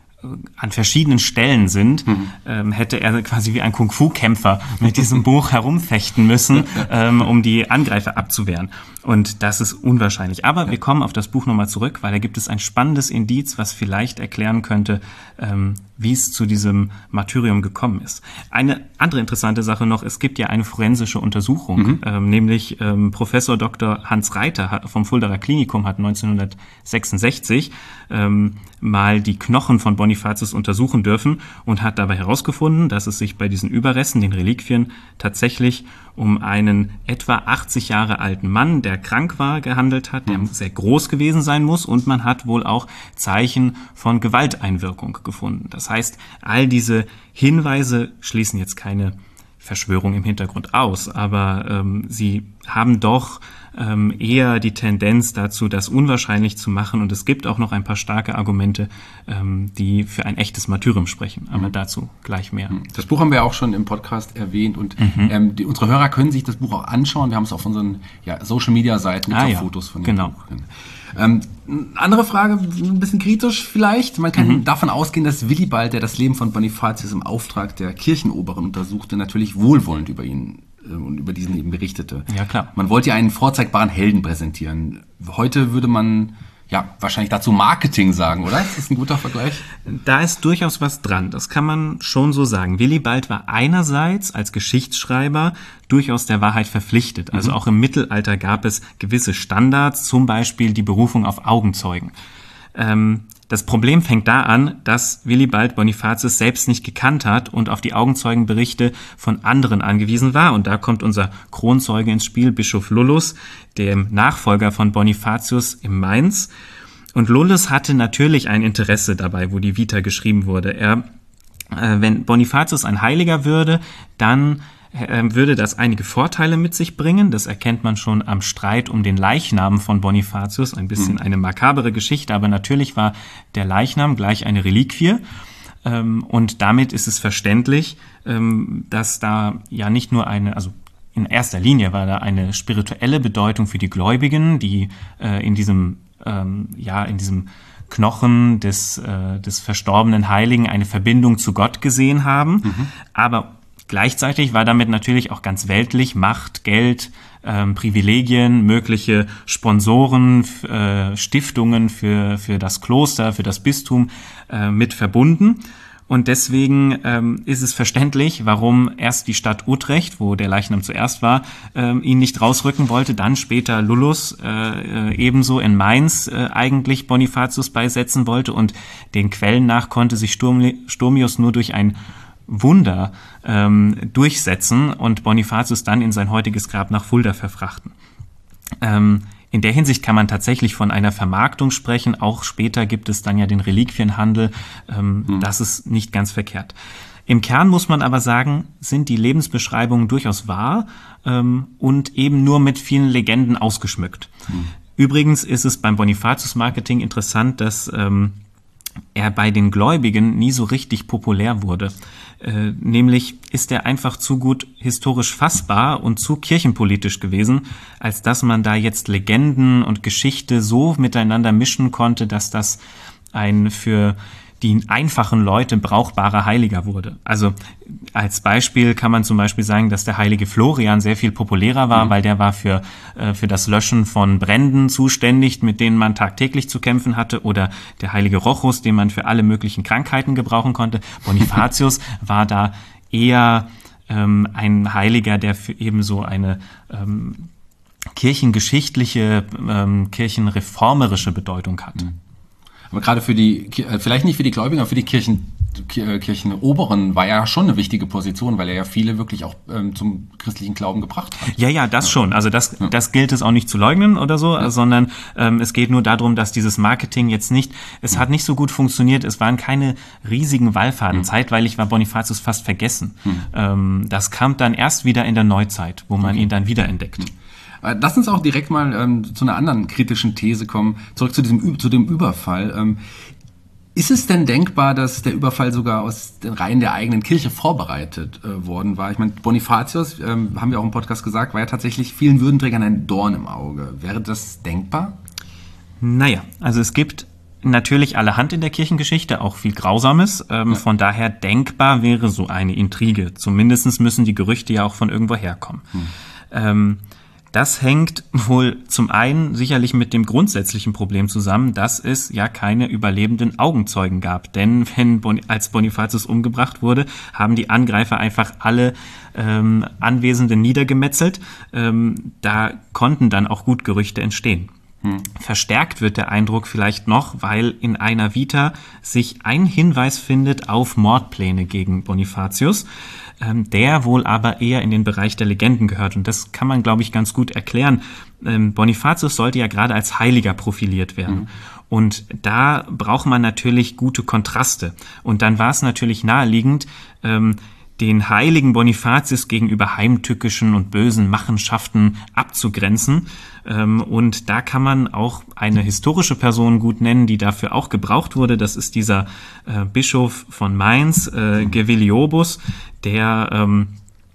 an verschiedenen Stellen sind, mhm. ähm, hätte er quasi wie ein Kung-Fu-Kämpfer mit diesem Buch herumfechten müssen, ähm, um die Angreifer abzuwehren. Und das ist unwahrscheinlich. Aber wir kommen auf das Buch nochmal zurück, weil da gibt es ein spannendes Indiz, was vielleicht erklären könnte, ähm, wie es zu diesem Martyrium gekommen ist. Eine andere interessante Sache noch, es gibt ja eine forensische Untersuchung, mhm. ähm, nämlich ähm, Professor Doktor Hans Reiter vom Fuldaer Klinikum hat neunzehnhundertsechsundsechzig ähm, mal die Knochen von Bonifatius untersuchen dürfen und hat dabei herausgefunden, dass es sich bei diesen Überresten, den Reliquien, tatsächlich um einen etwa achtzig Jahre alten Mann, der krank war, gehandelt hat, der mhm. sehr groß gewesen sein muss und man hat wohl auch Zeichen von Gewalteinwirkung gefunden. Das heißt, all diese Hinweise schließen jetzt keine Verschwörung im Hintergrund aus, aber ähm, sie haben doch ähm, eher die Tendenz dazu, das unwahrscheinlich zu machen und es gibt auch noch ein paar starke Argumente, ähm, die für ein echtes Martyrium sprechen, aber mhm. dazu gleich mehr. Das Buch haben wir auch schon im Podcast erwähnt und mhm. ähm, die, unsere Hörer können sich das Buch auch anschauen, wir haben es auf unseren ja, Social-Media-Seiten mit ah, ja. Fotos von dem genau. Buch. Ähm, andere Frage, ein bisschen kritisch vielleicht. Man kann mhm. davon ausgehen, dass Willibald, der das Leben von Bonifatius im Auftrag der Kirchenoberen untersuchte, natürlich wohlwollend über ihn äh, und über diesen eben berichtete. Ja, klar. Man wollte ja einen vorzeigbaren Helden präsentieren. Heute würde man ja wahrscheinlich dazu Marketing sagen, oder? Ist das ein guter Vergleich? Da ist durchaus was dran. Das kann man schon so sagen. Willibald war einerseits als Geschichtsschreiber durchaus der Wahrheit verpflichtet. Also mhm. auch im Mittelalter gab es gewisse Standards, zum Beispiel die Berufung auf Augenzeugen. Ähm, das Problem fängt da an, dass Willibald Bonifatius selbst nicht gekannt hat und auf die Augenzeugenberichte von anderen angewiesen war. Und da kommt unser Kronzeuge ins Spiel, Bischof Lullus, dem Nachfolger von Bonifatius im Mainz. Und Lullus hatte natürlich ein Interesse dabei, wo die Vita geschrieben wurde. Er, äh, wenn Bonifatius ein Heiliger würde, dann würde das einige Vorteile mit sich bringen. Das erkennt man schon am Streit um den Leichnam von Bonifatius. Ein bisschen eine makabere Geschichte, aber natürlich war der Leichnam gleich eine Reliquie. Und damit ist es verständlich, dass da ja nicht nur eine, also in erster Linie war da eine spirituelle Bedeutung für die Gläubigen, die in diesem, ja, in diesem Knochen des, des verstorbenen Heiligen eine Verbindung zu Gott gesehen haben. Mhm. Aber gleichzeitig war damit natürlich auch ganz weltlich Macht, Geld, ähm, Privilegien, mögliche Sponsoren, äh, Stiftungen für, für das Kloster, für das Bistum äh, mit verbunden. Und deswegen ähm, ist es verständlich, warum erst die Stadt Utrecht, wo der Leichnam zuerst war, ähm, ihn nicht rausrücken wollte, dann später Lullus äh, äh, ebenso in Mainz äh, eigentlich Bonifatius beisetzen wollte. Und den Quellen nach konnte sich Sturm, Sturmius nur durch ein Wunder ähm, durchsetzen und Bonifatius dann in sein heutiges Grab nach Fulda verfrachten. Ähm, in der Hinsicht kann man tatsächlich von einer Vermarktung sprechen. Auch später gibt es dann ja den Reliquienhandel. Ähm, hm. Das ist nicht ganz verkehrt. Im Kern muss man aber sagen, sind die Lebensbeschreibungen durchaus wahr ähm, und eben nur mit vielen Legenden ausgeschmückt. Hm. Übrigens ist es beim Bonifatius-Marketing interessant, dass ähm, er bei den Gläubigen nie so richtig populär wurde. Äh, nämlich ist er einfach zu gut historisch fassbar und zu kirchenpolitisch gewesen, als dass man da jetzt Legenden und Geschichte so miteinander mischen konnte, dass das ein für die einfachen Leute brauchbarer Heiliger wurde. Also als Beispiel kann man zum Beispiel sagen, dass der heilige Florian sehr viel populärer war, mhm. weil der war für, äh, für das Löschen von Bränden zuständig, mit denen man tagtäglich zu kämpfen hatte, oder der heilige Rochus, den man für alle möglichen Krankheiten gebrauchen konnte. Bonifatius war da eher ähm, ein Heiliger, der für eben so eine ähm, kirchengeschichtliche, ähm, kirchenreformerische Bedeutung hat. Mhm. Aber gerade für die, vielleicht nicht für die Gläubigen, aber für die Kirchen, Kirchenoberen war ja schon eine wichtige Position, weil er ja viele wirklich auch ähm, zum christlichen Glauben gebracht hat. Ja, ja, das ja. schon. Also das, ja. das gilt es auch nicht zu leugnen oder so, ja. sondern ähm, es geht nur darum, dass dieses Marketing jetzt nicht, es ja. hat nicht so gut funktioniert, es waren keine riesigen Wallfahrten. Ja. Zeitweilig war Bonifatius fast vergessen. Ja. Ähm, das kam dann erst wieder in der Neuzeit, wo man okay. ihn dann wiederentdeckt. Ja. Lass uns auch direkt mal ähm, zu einer anderen kritischen These kommen, zurück zu diesem zu dem Überfall. Ähm, ist es denn denkbar, dass der Überfall sogar aus den Reihen der eigenen Kirche vorbereitet äh, worden war? Ich meine, Bonifatius, ähm, haben wir auch im Podcast gesagt, war ja tatsächlich vielen Würdenträgern ein Dorn im Auge. Wäre das denkbar? Naja, also es gibt natürlich allerhand in der Kirchengeschichte, auch viel Grausames. Ähm, ja. Von daher denkbar wäre so eine Intrige. Zumindest müssen die Gerüchte ja auch von irgendwo herkommen. Hm. Ähm, Das hängt wohl zum einen sicherlich mit dem grundsätzlichen Problem zusammen, dass es ja keine überlebenden Augenzeugen gab. Denn wenn Bon- als Bonifatius umgebracht wurde, haben die Angreifer einfach alle ähm, Anwesenden niedergemetzelt. Ähm, da konnten dann auch gut Gerüchte entstehen. Hm. Verstärkt wird der Eindruck vielleicht noch, weil in einer Vita sich ein Hinweis findet auf Mordpläne gegen Bonifatius, ähm, der wohl aber eher in den Bereich der Legenden gehört. Und das kann man, glaube ich, ganz gut erklären. Ähm, Bonifatius sollte ja gerade als Heiliger profiliert werden. Hm. Und da braucht man natürlich gute Kontraste. Und dann war es natürlich naheliegend, ähm, den heiligen Bonifatius gegenüber heimtückischen und bösen Machenschaften abzugrenzen. Und da kann man auch eine historische Person gut nennen, die dafür auch gebraucht wurde. Das ist dieser äh, Bischof von Mainz, äh, Geviliobus, der ähm,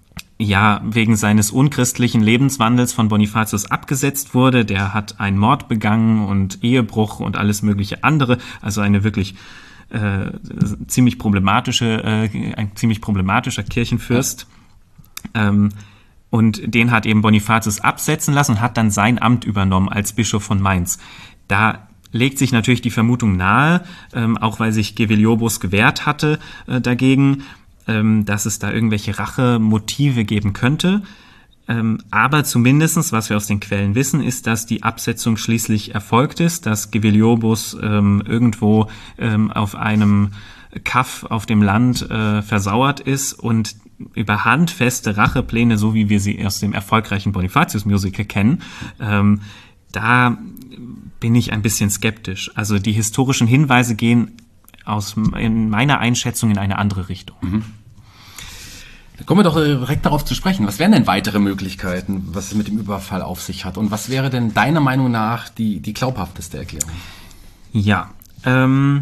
ja wegen seines unchristlichen Lebenswandels von Bonifatius abgesetzt wurde. Der hat einen Mord begangen und Ehebruch und alles mögliche andere. Also eine wirklich Äh, ziemlich problematische, äh, ein ziemlich problematischer Kirchenfürst. Ja. Ähm, und den hat eben Bonifatius absetzen lassen und hat dann sein Amt übernommen als Bischof von Mainz. Da legt sich natürlich die Vermutung nahe, ähm, auch weil sich Geviliobus gewehrt hatte äh, dagegen, ähm, dass es da irgendwelche Rachemotive geben könnte. Ähm, aber zumindestens, was wir aus den Quellen wissen, ist, dass die Absetzung schließlich erfolgt ist, dass Geviliobus ähm, irgendwo ähm, auf einem Kaff auf dem Land äh, versauert ist und über handfeste Rachepläne, so wie wir sie aus dem erfolgreichen Bonifatius-Musical kennen, ähm, da bin ich ein bisschen skeptisch. Also die historischen Hinweise gehen aus in meiner Einschätzung in eine andere Richtung. Mhm. Kommen wir doch direkt darauf zu sprechen. Was wären denn weitere Möglichkeiten, was es mit dem Überfall auf sich hat? Und was wäre denn deiner Meinung nach die, die glaubhafteste Erklärung? Ja, ähm,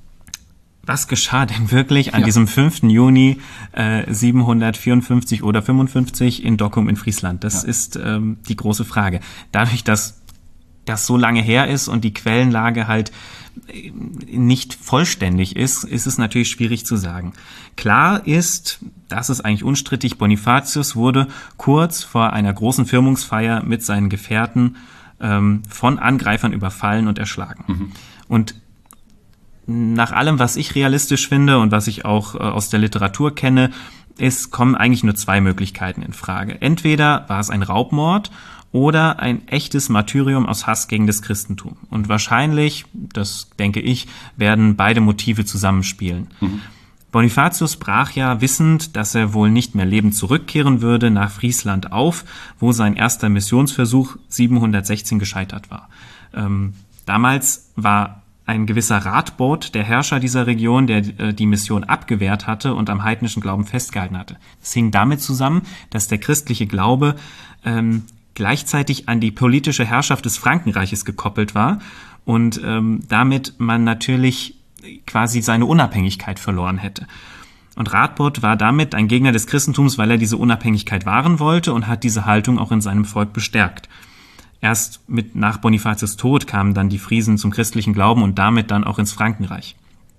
was geschah denn wirklich an ja. diesem fünften Juni äh, siebenhundertvierundfünfzig oder fünfundfünfzig in Dokkum in Friesland? Das ja. ist ähm, die große Frage. Dadurch, dass das so lange her ist und die Quellenlage halt nicht vollständig ist, ist es natürlich schwierig zu sagen. Klar ist, das ist eigentlich unstrittig, Bonifatius wurde kurz vor einer großen Firmungsfeier mit seinen Gefährten ähm, von Angreifern überfallen und erschlagen. Mhm. Und nach allem, was ich realistisch finde und was ich auch äh, aus der Literatur kenne, es kommen eigentlich nur zwei Möglichkeiten in Frage. Entweder war es ein Raubmord oder ein echtes Martyrium aus Hass gegen das Christentum. Und wahrscheinlich, das denke ich, werden beide Motive zusammenspielen. Mhm. Bonifatius brach ja, wissend, dass er wohl nicht mehr lebend zurückkehren würde, nach Friesland auf, wo sein erster Missionsversuch siebenhundertsechzehn gescheitert war. Ähm, damals war ein gewisser Radbot, der Herrscher dieser Region, der äh, die Mission abgewehrt hatte und am heidnischen Glauben festgehalten hatte. Das hing damit zusammen, dass der christliche Glaube ähm, gleichzeitig an die politische Herrschaft des Frankenreiches gekoppelt war und ähm, damit man natürlich quasi seine Unabhängigkeit verloren hätte. Und Radbot war damit ein Gegner des Christentums, weil er diese Unabhängigkeit wahren wollte und hat diese Haltung auch in seinem Volk bestärkt. Erst mit nach Bonifatius' Tod kamen dann die Friesen zum christlichen Glauben und damit dann auch ins Frankenreich.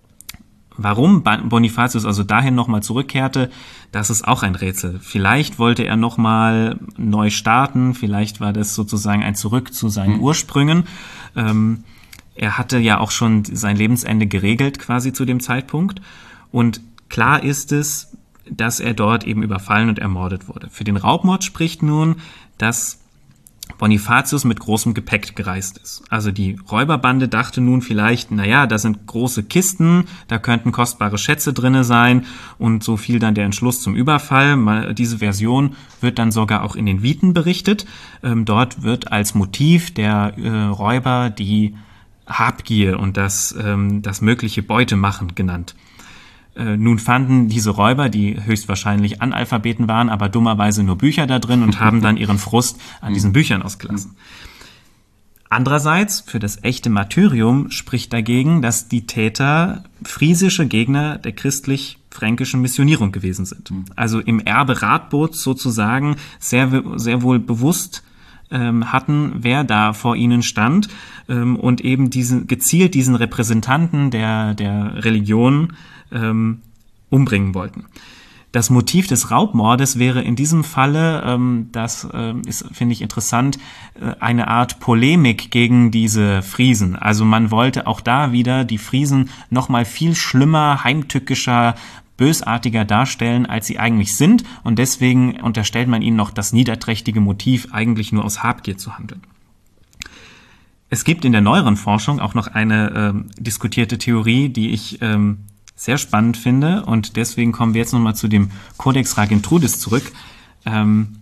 Warum Bonifatius also dahin nochmal zurückkehrte, das ist auch ein Rätsel. Vielleicht wollte er nochmal neu starten, vielleicht war das sozusagen ein Zurück zu seinen Ursprüngen. Ähm, Er hatte ja auch schon sein Lebensende geregelt quasi zu dem Zeitpunkt. Und klar ist es, dass er dort eben überfallen und ermordet wurde. Für den Raubmord spricht nun, dass Bonifatius mit großem Gepäck gereist ist. Also die Räuberbande dachte nun vielleicht, naja, da sind große Kisten, da könnten kostbare Schätze drinne sein und so fiel dann der Entschluss zum Überfall. Diese Version wird dann sogar auch in den Viten berichtet. Ähm, dort wird als Motiv der äh, Räuber die Habgier und das, ähm, das mögliche Beutemachen genannt. Äh, nun fanden diese Räuber, die höchstwahrscheinlich Analphabeten waren, aber dummerweise nur Bücher da drin und haben dann ihren Frust an diesen Büchern ausgelassen. Andererseits, für das echte Martyrium spricht dagegen, dass die Täter friesische Gegner der christlich-fränkischen Missionierung gewesen sind. Also im Erbe Radbots sozusagen sehr, sehr wohl bewusst hatten, wer da vor ihnen stand ähm, und eben diesen, gezielt diesen Repräsentanten der, der Religion ähm, umbringen wollten. Das Motiv des Raubmordes wäre in diesem Falle, ähm, das ähm, ist, finde ich interessant, äh, eine Art Polemik gegen diese Friesen. Also man wollte auch da wieder die Friesen noch mal viel schlimmer, heimtückischer, bösartiger darstellen, als sie eigentlich sind, und deswegen unterstellt man ihnen noch das niederträchtige Motiv, eigentlich nur aus Habgier zu handeln. Es gibt in der neueren Forschung auch noch eine ähm, diskutierte Theorie, die ich ähm, sehr spannend finde, und deswegen kommen wir jetzt nochmal zu dem Codex Ragentrudis zurück. Ähm,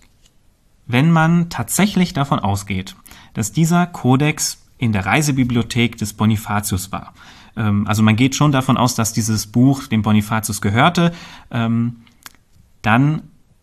wenn man tatsächlich davon ausgeht, dass dieser Kodex in der Reisebibliothek des Bonifatius war, also man geht schon davon aus, dass dieses Buch dem Bonifatius gehörte, ähm, dann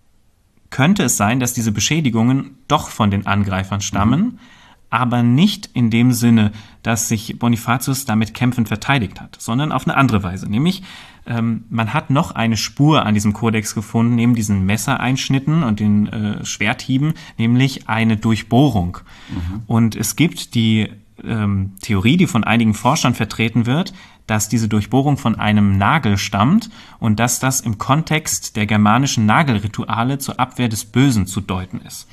könnte es sein, dass diese Beschädigungen doch von den Angreifern stammen, mhm. aber nicht in dem Sinne, dass sich Bonifatius damit kämpfend verteidigt hat, sondern auf eine andere Weise. Nämlich, ähm, man hat noch eine Spur an diesem Kodex gefunden, neben diesen Messereinschnitten und den äh, Schwerthieben, nämlich eine Durchbohrung. Mhm. Und es gibt die Ähm, Theorie, die von einigen Forschern vertreten wird, dass diese Durchbohrung von einem Nagel stammt und dass das im Kontext der germanischen Nagelrituale zur Abwehr des Bösen zu deuten ist.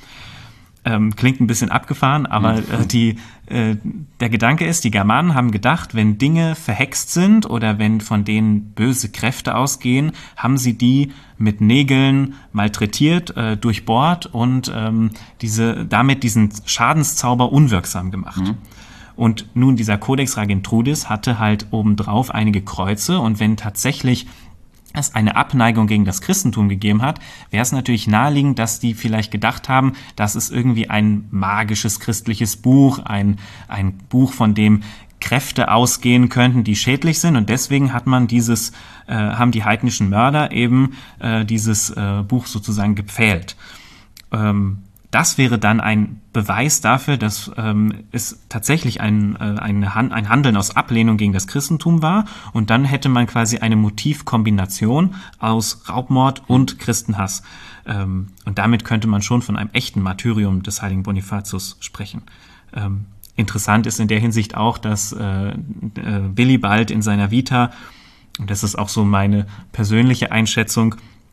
Ähm, klingt ein bisschen abgefahren, aber äh, die, äh, der Gedanke ist, die Germanen haben gedacht, wenn Dinge verhext sind oder wenn von denen böse Kräfte ausgehen, haben sie die mit Nägeln malträtiert, äh, durchbohrt und ähm, diese, damit diesen Schadenszauber unwirksam gemacht. Mhm. Und nun, dieser Codex Ragentrudis hatte halt obendrauf einige Kreuze, und wenn tatsächlich es eine Abneigung gegen das Christentum gegeben hat, wäre es natürlich naheliegend, dass die vielleicht gedacht haben, das ist irgendwie ein magisches christliches Buch, ein, ein Buch, von dem Kräfte ausgehen könnten, die schädlich sind, und deswegen hat man dieses, äh, haben die heidnischen Mörder eben äh, dieses äh, Buch sozusagen gepfählt. Ähm, Das wäre dann ein Beweis dafür, dass ähm, es tatsächlich ein, äh, ein, Han- ein Handeln aus Ablehnung gegen das Christentum war. Und dann hätte man quasi eine Motivkombination aus Raubmord und Christenhass. Ähm, und damit könnte man schon von einem echten Martyrium des heiligen Bonifatius sprechen. Ähm, interessant ist in der Hinsicht auch, dass äh, äh, Willibald in seiner Vita, und das ist auch so meine persönliche Einschätzung,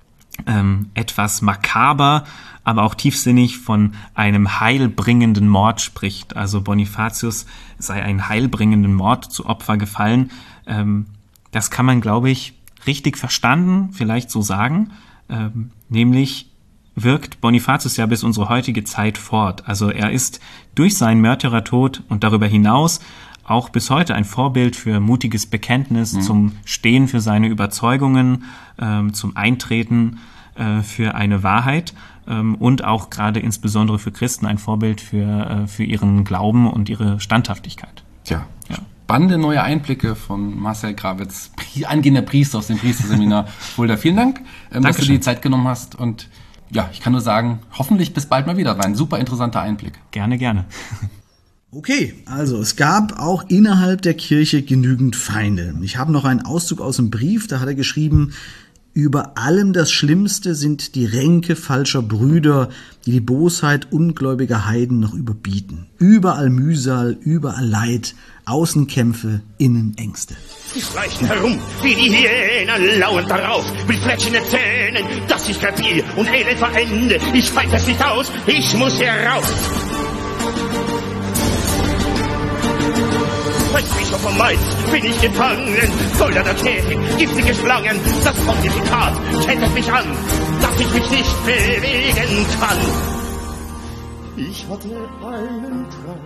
ähm, etwas makaber, aber auch tiefsinnig von einem heilbringenden Mord spricht. Also Bonifatius sei einen heilbringenden Mord zu Opfer gefallen. Ähm, das kann man, glaube ich, richtig verstanden vielleicht so sagen. Ähm, nämlich wirkt Bonifatius ja bis unsere heutige Zeit fort. Also er ist durch seinen Märtyrertod und darüber hinaus auch bis heute ein Vorbild für mutiges Bekenntnis, mhm. zum Stehen für seine Überzeugungen, ähm, zum Eintreten äh, für eine Wahrheit ähm, und auch gerade insbesondere für Christen ein Vorbild für, äh, für ihren Glauben und ihre Standhaftigkeit. Tja, ja. Spannende neue Einblicke von Marcel Grawitz, angehender Priester aus dem Priesterseminar Fulda. Vielen Dank, ähm, dass du dir die Zeit genommen hast und ja, ich kann nur sagen, hoffentlich bis bald mal wieder. War ein super interessanter Einblick. Gerne, gerne. Okay, also es gab auch innerhalb der Kirche genügend Feinde. Ich habe noch einen Auszug aus dem Brief, da hat er geschrieben: Über allem das Schlimmste sind die Ränke falscher Brüder, die die Bosheit ungläubiger Heiden noch überbieten. Überall Mühsal, überall Leid, Außenkämpfe, innen Ängste. Sie schleichen herum wie die Hyänen, lauernd darauf, mit fletschenden Zähnen, dass ich krepier und elend verende. Ich halte es nicht aus, ich muss hier raus. Als Bischof von Mainz bin ich gefangen, Fulda der Käfig, giftige Schlangen, das Pontifikat kennt mich an, dass ich mich nicht bewegen kann. Ich hatte einen Traum.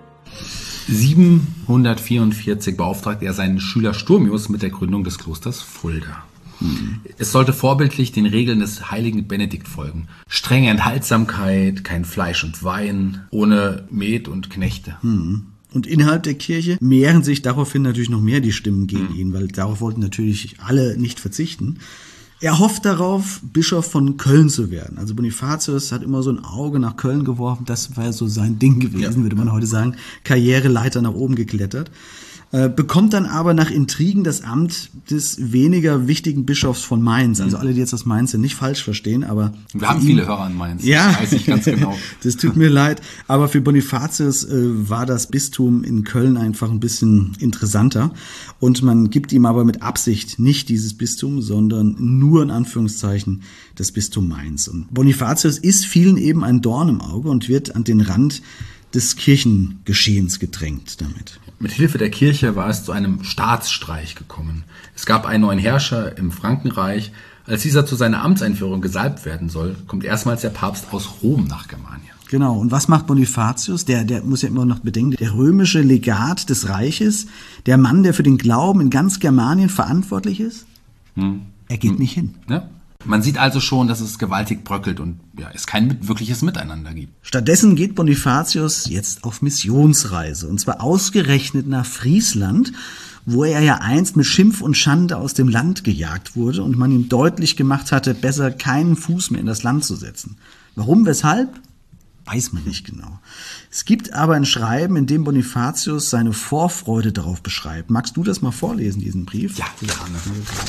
siebenhundertvierundvierzig beauftragt er seinen Schüler Sturmius mit der Gründung des Klosters Fulda. Hm. Es sollte vorbildlich den Regeln des heiligen Benedikt folgen. Strenge Enthaltsamkeit, kein Fleisch und Wein, ohne Met und Knechte. Hm. Und innerhalb der Kirche mehren sich daraufhin natürlich noch mehr die Stimmen gegen ihn, weil darauf wollten natürlich alle nicht verzichten. Er hofft darauf, Bischof von Köln zu werden. Also Bonifatius hat immer so ein Auge nach Köln geworfen, das war so sein Ding gewesen, ja. würde man heute sagen. Karriereleiter nach oben geklettert. Äh, bekommt dann aber nach Intrigen das Amt des weniger wichtigen Bischofs von Mainz. Also alle, die jetzt aus Mainz sind, nicht falsch verstehen, aber... Wir haben viele Hörer in Mainz, ja, das weiß ich ganz genau. Das tut mir leid, aber für Bonifatius äh, war das Bistum in Köln einfach ein bisschen interessanter und man gibt ihm aber mit Absicht nicht dieses Bistum, sondern nur in Anführungszeichen das Bistum Mainz. Und Bonifatius ist vielen eben ein Dorn im Auge und wird an den Rand des Kirchengeschehens gedrängt damit. Mit Hilfe der Kirche war es zu einem Staatsstreich gekommen. Es gab einen neuen Herrscher im Frankenreich. Als dieser zu seiner Amtseinführung gesalbt werden soll, kommt erstmals der Papst aus Rom nach Germanien. Genau, und was macht Bonifatius? Der, der muss ja immer noch bedenken, der römische Legat des Reiches, der Mann, der für den Glauben in ganz Germanien verantwortlich ist, hm. er geht hm. nicht hin. Ja. Man sieht also schon, dass es gewaltig bröckelt und ja, es kein wirkliches Miteinander gibt. Stattdessen geht Bonifatius jetzt auf Missionsreise, und zwar ausgerechnet nach Friesland, wo er ja einst mit Schimpf und Schande aus dem Land gejagt wurde und man ihm deutlich gemacht hatte, besser keinen Fuß mehr in das Land zu setzen. Warum, weshalb? Weiß man nicht genau. Es gibt aber ein Schreiben, in dem Bonifatius seine Vorfreude darauf beschreibt. Magst du das mal vorlesen, diesen Brief? Ja, gerne.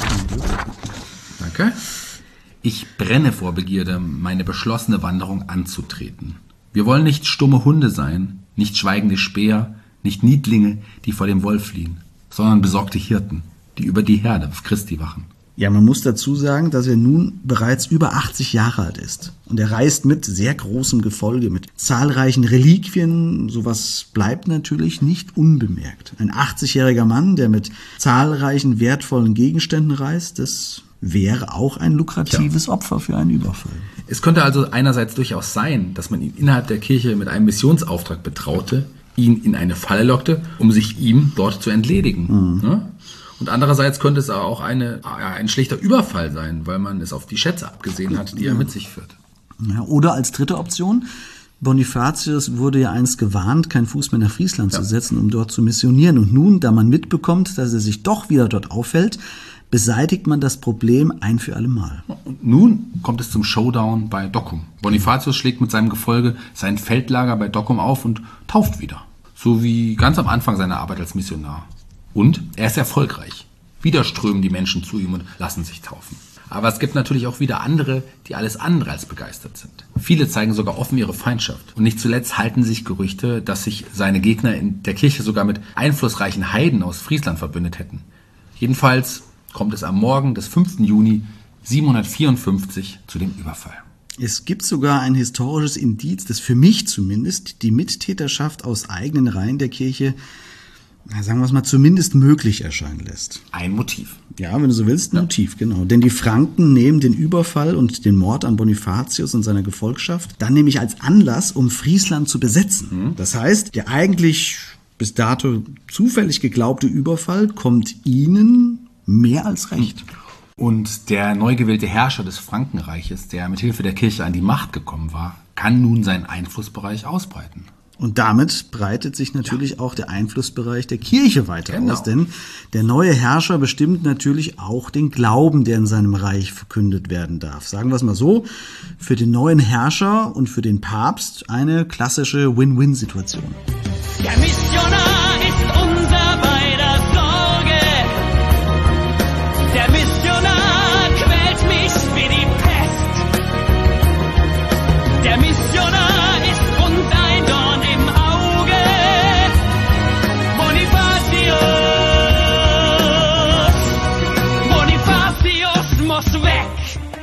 Danke. Ich brenne vor Begierde, meine beschlossene Wanderung anzutreten. Wir wollen nicht stumme Hunde sein, nicht schweigende Späher, nicht Niedlinge, die vor dem Wolf fliehen, sondern besorgte Hirten, die über die Herde auf Christi wachen. Ja, man muss dazu sagen, dass er nun bereits über achtzig Jahre alt ist. Und er reist mit sehr großem Gefolge, mit zahlreichen Reliquien. Sowas bleibt natürlich nicht unbemerkt. Ein achtzigjähriger Mann, der mit zahlreichen wertvollen Gegenständen reist, das wäre auch ein lukratives ja. Opfer für einen Überfall. Es könnte also einerseits durchaus sein, dass man ihn innerhalb der Kirche mit einem Missionsauftrag betraute, ihn in eine Falle lockte, um sich ihm dort zu entledigen. Mhm. Ja? Und andererseits könnte es auch eine, ein schlichter Überfall sein, weil man es auf die Schätze abgesehen hat, die ja. er mit sich führt. Ja, oder als dritte Option, Bonifatius wurde ja einst gewarnt, keinen Fuß mehr nach Friesland ja. zu setzen, um dort zu missionieren. Und nun, da man mitbekommt, dass er sich doch wieder dort aufhält, beseitigt man das Problem ein für alle Mal. Und nun kommt es zum Showdown bei Docum. Bonifatius schlägt mit seinem Gefolge sein Feldlager bei Docum auf und tauft wieder. So wie ganz am Anfang seiner Arbeit als Missionar. Und er ist erfolgreich. Wieder strömen die Menschen zu ihm und lassen sich taufen. Aber es gibt natürlich auch wieder andere, die alles andere als begeistert sind. Viele zeigen sogar offen ihre Feindschaft. Und nicht zuletzt halten sich Gerüchte, dass sich seine Gegner in der Kirche sogar mit einflussreichen Heiden aus Friesland verbündet hätten. Jedenfalls kommt es am Morgen des fünften Juni siebenhundertvierundfünfzig zu dem Überfall. Es gibt sogar ein historisches Indiz, das für mich zumindest die Mittäterschaft aus eigenen Reihen der Kirche, na, sagen wir es mal, zumindest möglich erscheinen lässt. Ein Motiv. Ja, wenn du so willst, ein ja. Motiv, genau. Denn die Franken nehmen den Überfall und den Mord an Bonifatius und seiner Gefolgschaft dann nämlich als Anlass, um Friesland zu besetzen. Mhm. Das heißt, der eigentlich bis dato zufällig geglaubte Überfall kommt ihnen mehr als recht. Und der neu gewählte Herrscher des Frankenreiches, der mit Hilfe der Kirche an die Macht gekommen war, kann nun seinen Einflussbereich ausbreiten. Und damit breitet sich natürlich ja. auch der Einflussbereich der Kirche weiter genau. aus, denn der neue Herrscher bestimmt natürlich auch den Glauben, der in seinem Reich verkündet werden darf. Sagen wir es mal so, für den neuen Herrscher und für den Papst eine klassische Win-Win-Situation. Der Missionar ist unser beider Sorge. Der Missionar quält mich wie die Pest. Der Missionar ist uns ein Dorn im Auge. Bonifatius, Bonifatius muss weg.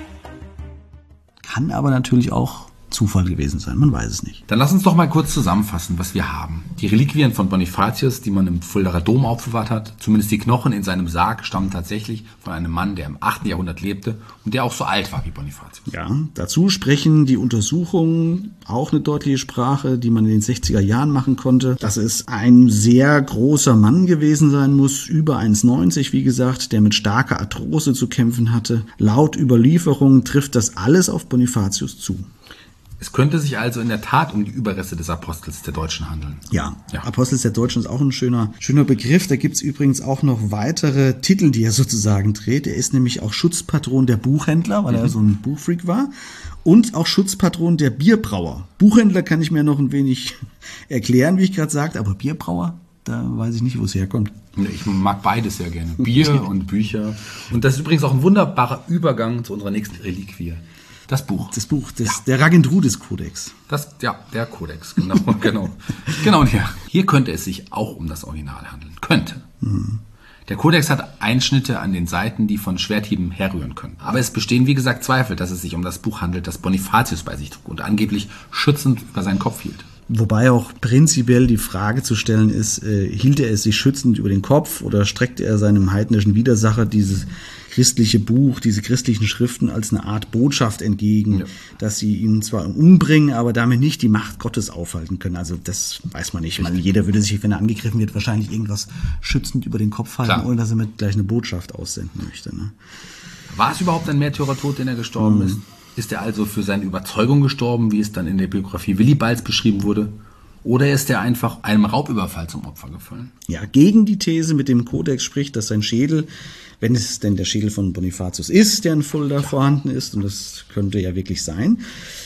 Kann aber natürlich auch Zufall gewesen sein, man weiß es nicht. Dann lass uns doch mal kurz zusammenfassen, was wir haben. Die Reliquien von Bonifatius, die man im Fuldaer Dom aufbewahrt hat, zumindest die Knochen in seinem Sarg, stammen tatsächlich von einem Mann, der im achten Jahrhundert lebte und der auch so alt war wie Bonifatius. Ja, dazu sprechen die Untersuchungen auch eine deutliche Sprache, die man in den sechziger Jahren machen konnte, dass es ein sehr großer Mann gewesen sein muss, über eins neunzig, wie gesagt, der mit starker Arthrose zu kämpfen hatte. Laut Überlieferungen trifft das alles auf Bonifatius zu. Es könnte sich also in der Tat um die Überreste des Apostels der Deutschen handeln. Ja, ja. Apostels der Deutschen ist auch ein schöner, schöner Begriff. Da gibt's übrigens auch noch weitere Titel, die er sozusagen trägt. Er ist nämlich auch Schutzpatron der Buchhändler, weil mhm. er so ein Buchfreak war. Und auch Schutzpatron der Bierbrauer. Buchhändler kann ich mir noch ein wenig erklären, wie ich gerade sagte, aber Bierbrauer, da weiß ich nicht, wo es herkommt. Ich mag beides sehr gerne. Bier und Bücher. Und das ist übrigens auch ein wunderbarer Übergang zu unserer nächsten Reliquie. Das Buch. Das Buch, das, ja. der Ragendrudis-Kodex. Das, ja, der Kodex, genau, genau. Genau, ja. Hier könnte es sich auch um das Original handeln. Könnte. Mhm. Der Kodex hat Einschnitte an den Seiten, die von Schwerthieben herrühren können. Aber es bestehen, wie gesagt, Zweifel, dass es sich um das Buch handelt, das Bonifatius bei sich trug und angeblich schützend über seinen Kopf hielt. Wobei auch prinzipiell die Frage zu stellen ist, äh, hielt er es sich schützend über den Kopf oder streckte er seinem heidnischen Widersacher dieses christliche Buch, diese christlichen Schriften als eine Art Botschaft entgegen, ja. dass sie ihn zwar umbringen, aber damit nicht die Macht Gottes aufhalten können. Also das weiß man nicht. Man, jeder würde sich, wenn er angegriffen wird, wahrscheinlich irgendwas schützend über den Kopf halten, Klar. ohne dass er mit gleich eine Botschaft aussenden möchte. Ne? War es überhaupt ein Märtyrertod, den er gestorben Mhm. ist? Ist er also für seine Überzeugung gestorben, wie es dann in der Biografie Willibalds beschrieben wurde? Oder ist er einfach einem Raubüberfall zum Opfer gefallen? Ja, gegen die These mit dem Kodex spricht, dass sein Schädel, wenn es denn der Schädel von Bonifatius ist, der in Fulda ja. vorhanden ist, und das könnte ja wirklich sein,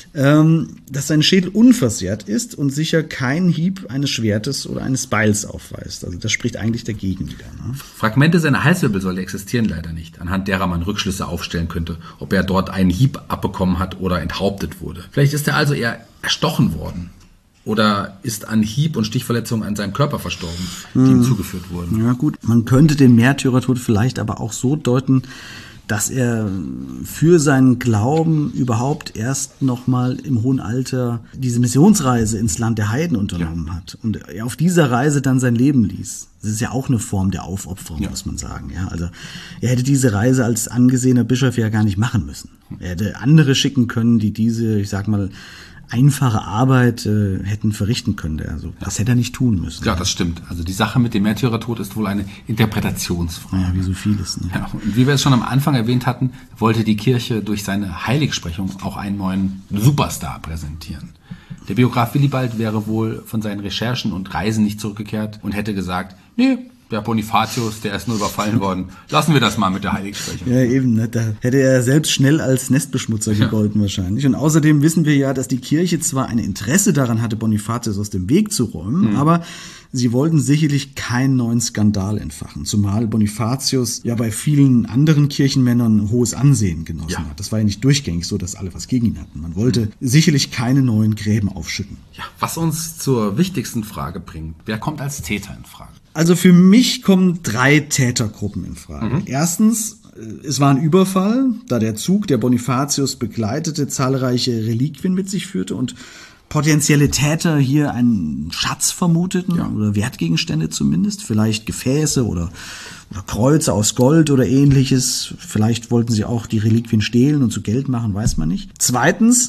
ähm, dass sein Schädel unversehrt ist und sicher keinen Hieb eines Schwertes oder eines Beils aufweist. Also das spricht eigentlich dagegen wieder. Ne? Fragmente seiner Halswirbelsäule existieren leider nicht, anhand derer man Rückschlüsse aufstellen könnte, ob er dort einen Hieb abbekommen hat oder enthauptet wurde. Vielleicht ist er also eher erstochen worden. Oder ist an Hieb- und Stichverletzungen an seinem Körper verstorben, die hm. ihm zugeführt wurden. Ja gut, man könnte den Märtyrertod vielleicht aber auch so deuten, dass er für seinen Glauben überhaupt erst nochmal im hohen Alter diese Missionsreise ins Land der Heiden unternommen ja. hat. Und er auf dieser Reise dann sein Leben ließ. Das ist ja auch eine Form der Aufopferung, ja. muss man sagen. Ja, also er hätte diese Reise als angesehener Bischof ja gar nicht machen müssen. Er hätte andere schicken können, die diese, ich sag mal, einfache Arbeit äh, hätten verrichten können. Also das hätte er nicht tun müssen. Ja, das stimmt. Also die Sache mit dem Märtyrertod ist wohl eine Interpretationsfrage. Ja, wie so vieles. Ne? Ja, und wie wir es schon am Anfang erwähnt hatten, wollte die Kirche durch seine Heiligsprechung auch einen neuen Superstar präsentieren. Der Biograf Willibald wäre wohl von seinen Recherchen und Reisen nicht zurückgekehrt und hätte gesagt, nee, der Bonifatius, der ist nur überfallen worden. Lassen wir das mal mit der Heiligsprechung. Ja, eben. Ne? Da hätte er selbst schnell als Nestbeschmutzer gegolten ja. wahrscheinlich. Und außerdem wissen wir ja, dass die Kirche zwar ein Interesse daran hatte, Bonifatius aus dem Weg zu räumen, mhm. aber sie wollten sicherlich keinen neuen Skandal entfachen. Zumal Bonifatius ja bei vielen anderen Kirchenmännern hohes Ansehen genossen ja. hat. Das war ja nicht durchgängig so, dass alle was gegen ihn hatten. Man wollte mhm. sicherlich keine neuen Gräben aufschütten. Ja, was uns zur wichtigsten Frage bringt. Wer kommt als Täter in Frage? Also für mich kommen drei Tätergruppen in Frage. Mhm. Erstens, es war ein Überfall, da der Zug, der Bonifatius begleitete, zahlreiche Reliquien mit sich führte und potenzielle Täter hier einen Schatz vermuteten ja. oder Wertgegenstände zumindest, vielleicht Gefäße oder, oder Kreuze aus Gold oder ähnliches. Vielleicht wollten sie auch die Reliquien stehlen und zu Geld machen, weiß man nicht. Zweitens,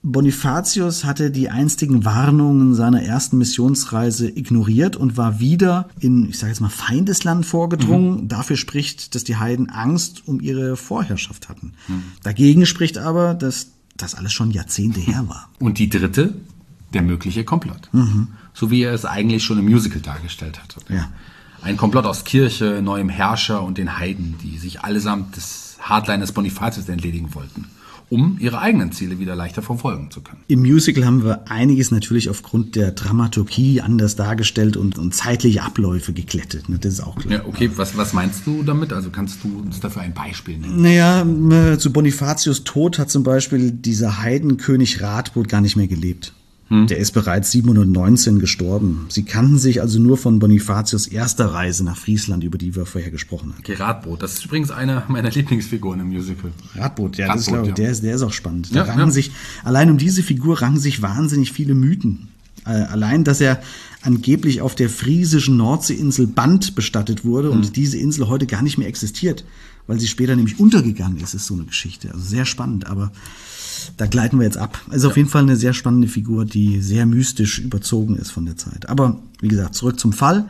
Bonifatius hatte die einstigen Warnungen seiner ersten Missionsreise ignoriert und war wieder in, ich sage jetzt mal, Feindesland vorgedrungen. Mhm. Dafür spricht, dass die Heiden Angst um ihre Vorherrschaft hatten. Mhm. Dagegen spricht aber, dass das alles schon Jahrzehnte her war. Und die dritte, der mögliche Komplott. Mhm. So wie er es eigentlich schon im Musical dargestellt hat. Ja. Ein Komplott aus Kirche, neuem Herrscher und den Heiden, die sich allesamt des Hardliners Bonifatius entledigen wollten, um ihre eigenen Ziele wieder leichter verfolgen zu können. Im Musical haben wir einiges natürlich aufgrund der Dramaturgie anders dargestellt und, und zeitliche Abläufe geglättet. Das ist auch klar. Ja, okay, was, was meinst du damit? Also kannst du uns dafür ein Beispiel nennen? Naja, zu Bonifatius Tod hat zum Beispiel dieser Heidenkönig Radbot gar nicht mehr gelebt. Der ist bereits siebenhundertneunzehn gestorben. Sie kannten sich also nur von Bonifatius' erster Reise nach Friesland, über die wir vorher gesprochen haben. Okay, Radbot, das ist übrigens eine meiner Lieblingsfiguren im Musical. Radbot, ja, Radbot, das ist, glaube ich, ja. der, ist, der ist auch spannend. Ja, Da ranken ja. sich, allein um diese Figur ranken sich wahnsinnig viele Mythen. Äh, allein, dass er angeblich auf der friesischen Nordseeinsel Band bestattet wurde und Mhm. diese Insel heute gar nicht mehr existiert, weil sie später nämlich untergegangen ist, ist so eine Geschichte. Also sehr spannend, aber da gleiten wir jetzt ab. Also auf jeden Fall eine sehr spannende Figur, die sehr mystisch überzogen ist von der Zeit. Aber wie gesagt, zurück zum Fall.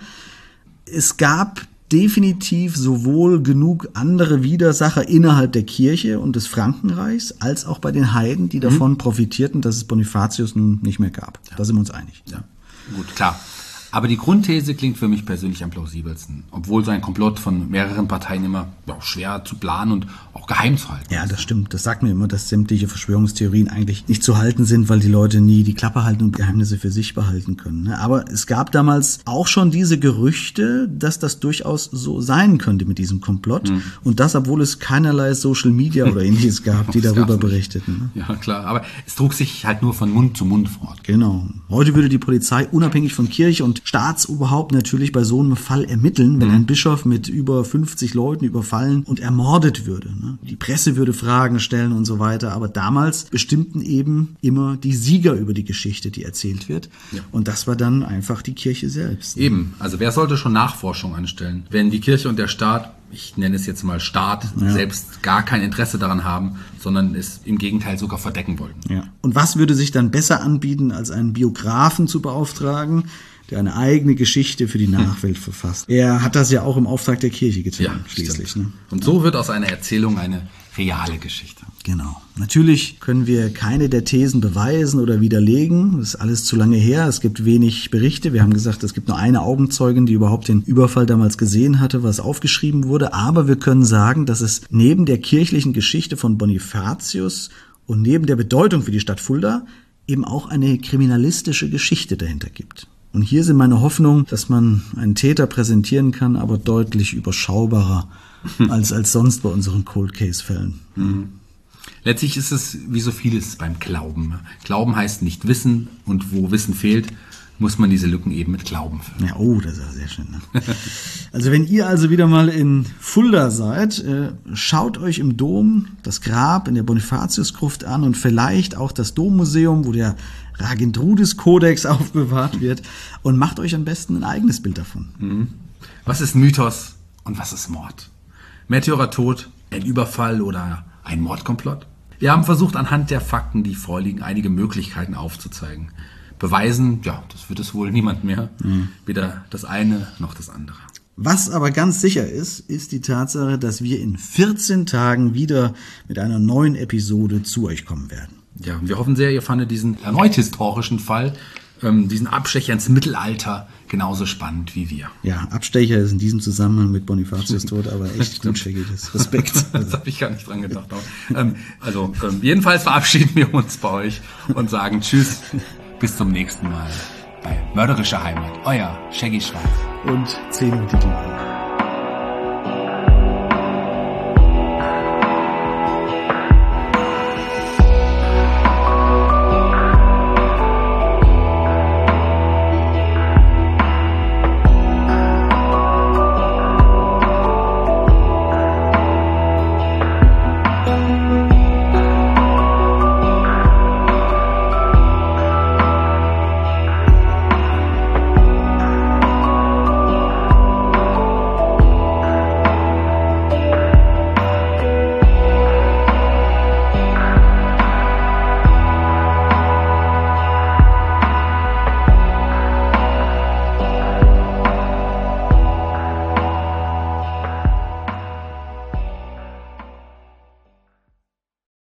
Es gab definitiv sowohl genug andere Widersacher innerhalb der Kirche und des Frankenreichs, als auch bei den Heiden, die davon profitierten, dass es Bonifatius nun nicht mehr gab. Da sind wir uns einig. Ja, gut, klar. Aber die Grundthese klingt für mich persönlich am plausibelsten, obwohl so ein Komplott von mehreren Parteien immer ja, schwer zu planen und auch geheim zu halten Ja, ist. das stimmt. Das sagt mir immer, dass sämtliche Verschwörungstheorien eigentlich nicht zu halten sind, weil die Leute nie die Klappe halten und Geheimnisse für sich behalten können. ne? Aber es gab damals auch schon diese Gerüchte, dass das durchaus so sein könnte mit diesem Komplott. Und das, obwohl es keinerlei Social Media oder ähnliches gab, die Das darüber gab's nicht. berichteten. ne? Ja, klar, aber es trug sich halt nur von Mund zu Mund fort. Genau. Heute würde die Polizei unabhängig von Kirche und Staatsoberhaupt natürlich bei so einem Fall ermitteln, wenn ein Bischof mit über fünfzig Leuten überfallen und ermordet würde. ne? Die Presse würde Fragen stellen und so weiter. Aber damals bestimmten eben immer die Sieger über die Geschichte, die erzählt wird. Ja. Und das war dann einfach die Kirche selbst. ne? Eben, also wer sollte schon Nachforschung anstellen, wenn die Kirche und der Staat, ich nenne es jetzt mal Staat, selbst gar kein Interesse daran haben, sondern es im Gegenteil sogar verdecken wollten. Ja. Und was würde sich dann besser anbieten, als einen Biografen zu beauftragen, der eine eigene Geschichte für die Nachwelt verfasst? Er hat das ja auch im Auftrag der Kirche getan, schließlich. stimmt. Ne? Und so wird aus einer Erzählung eine reale Geschichte. Genau. Natürlich können wir keine der Thesen beweisen oder widerlegen. Das ist alles zu lange her. Es gibt wenig Berichte. Wir haben gesagt, es gibt nur eine Augenzeugin, die überhaupt den Überfall damals gesehen hatte, was aufgeschrieben wurde. Aber wir können sagen, dass es neben der kirchlichen Geschichte von Bonifatius und neben der Bedeutung für die Stadt Fulda eben auch eine kriminalistische Geschichte dahinter gibt. Und hier sind meine Hoffnungen, dass man einen Täter präsentieren kann, aber deutlich überschaubarer als, als sonst bei unseren Cold-Case-Fällen. Mhm. Letztlich ist es wie so vieles beim Glauben. Glauben heißt nicht wissen, und wo Wissen fehlt, muss man diese Lücken eben mit Glauben füllen. Ja, oh, das ist ja sehr schön. Ne? Also wenn ihr also wieder mal in Fulda seid, äh, schaut euch im Dom das Grab in der Bonifatiusgruft an und vielleicht auch das Dommuseum, wo der Ragendrudis-Kodex aufbewahrt wird, und macht euch am besten ein eigenes Bild davon. Mhm. Was ist Mythos und was ist Mord? Märtyrertod, ein Überfall oder ein Mordkomplott? Wir haben versucht, anhand der Fakten, die vorliegen, einige Möglichkeiten aufzuzeigen. Beweisen, ja, das wird es wohl niemand mehr. Mhm. Weder das eine noch das andere. Was aber ganz sicher ist, ist die Tatsache, dass wir in vierzehn Tagen wieder mit einer neuen Episode zu euch kommen werden. Ja, und wir hoffen sehr, ihr fandet diesen erneut historischen Fall, ähm, diesen Abstecher ins Mittelalter, genauso spannend wie wir. Ja, Abstecher ist in diesem Zusammenhang mit Bonifatius Tod aber echt gut, Schickiges. Respekt. Das habe ich gar nicht dran gedacht. Aber, ähm, also ähm, jedenfalls verabschieden wir uns bei euch und sagen Tschüss, bis zum nächsten Mal bei Mörderische Heimat. Euer Shaggy Schwarz Und zehn Minuten.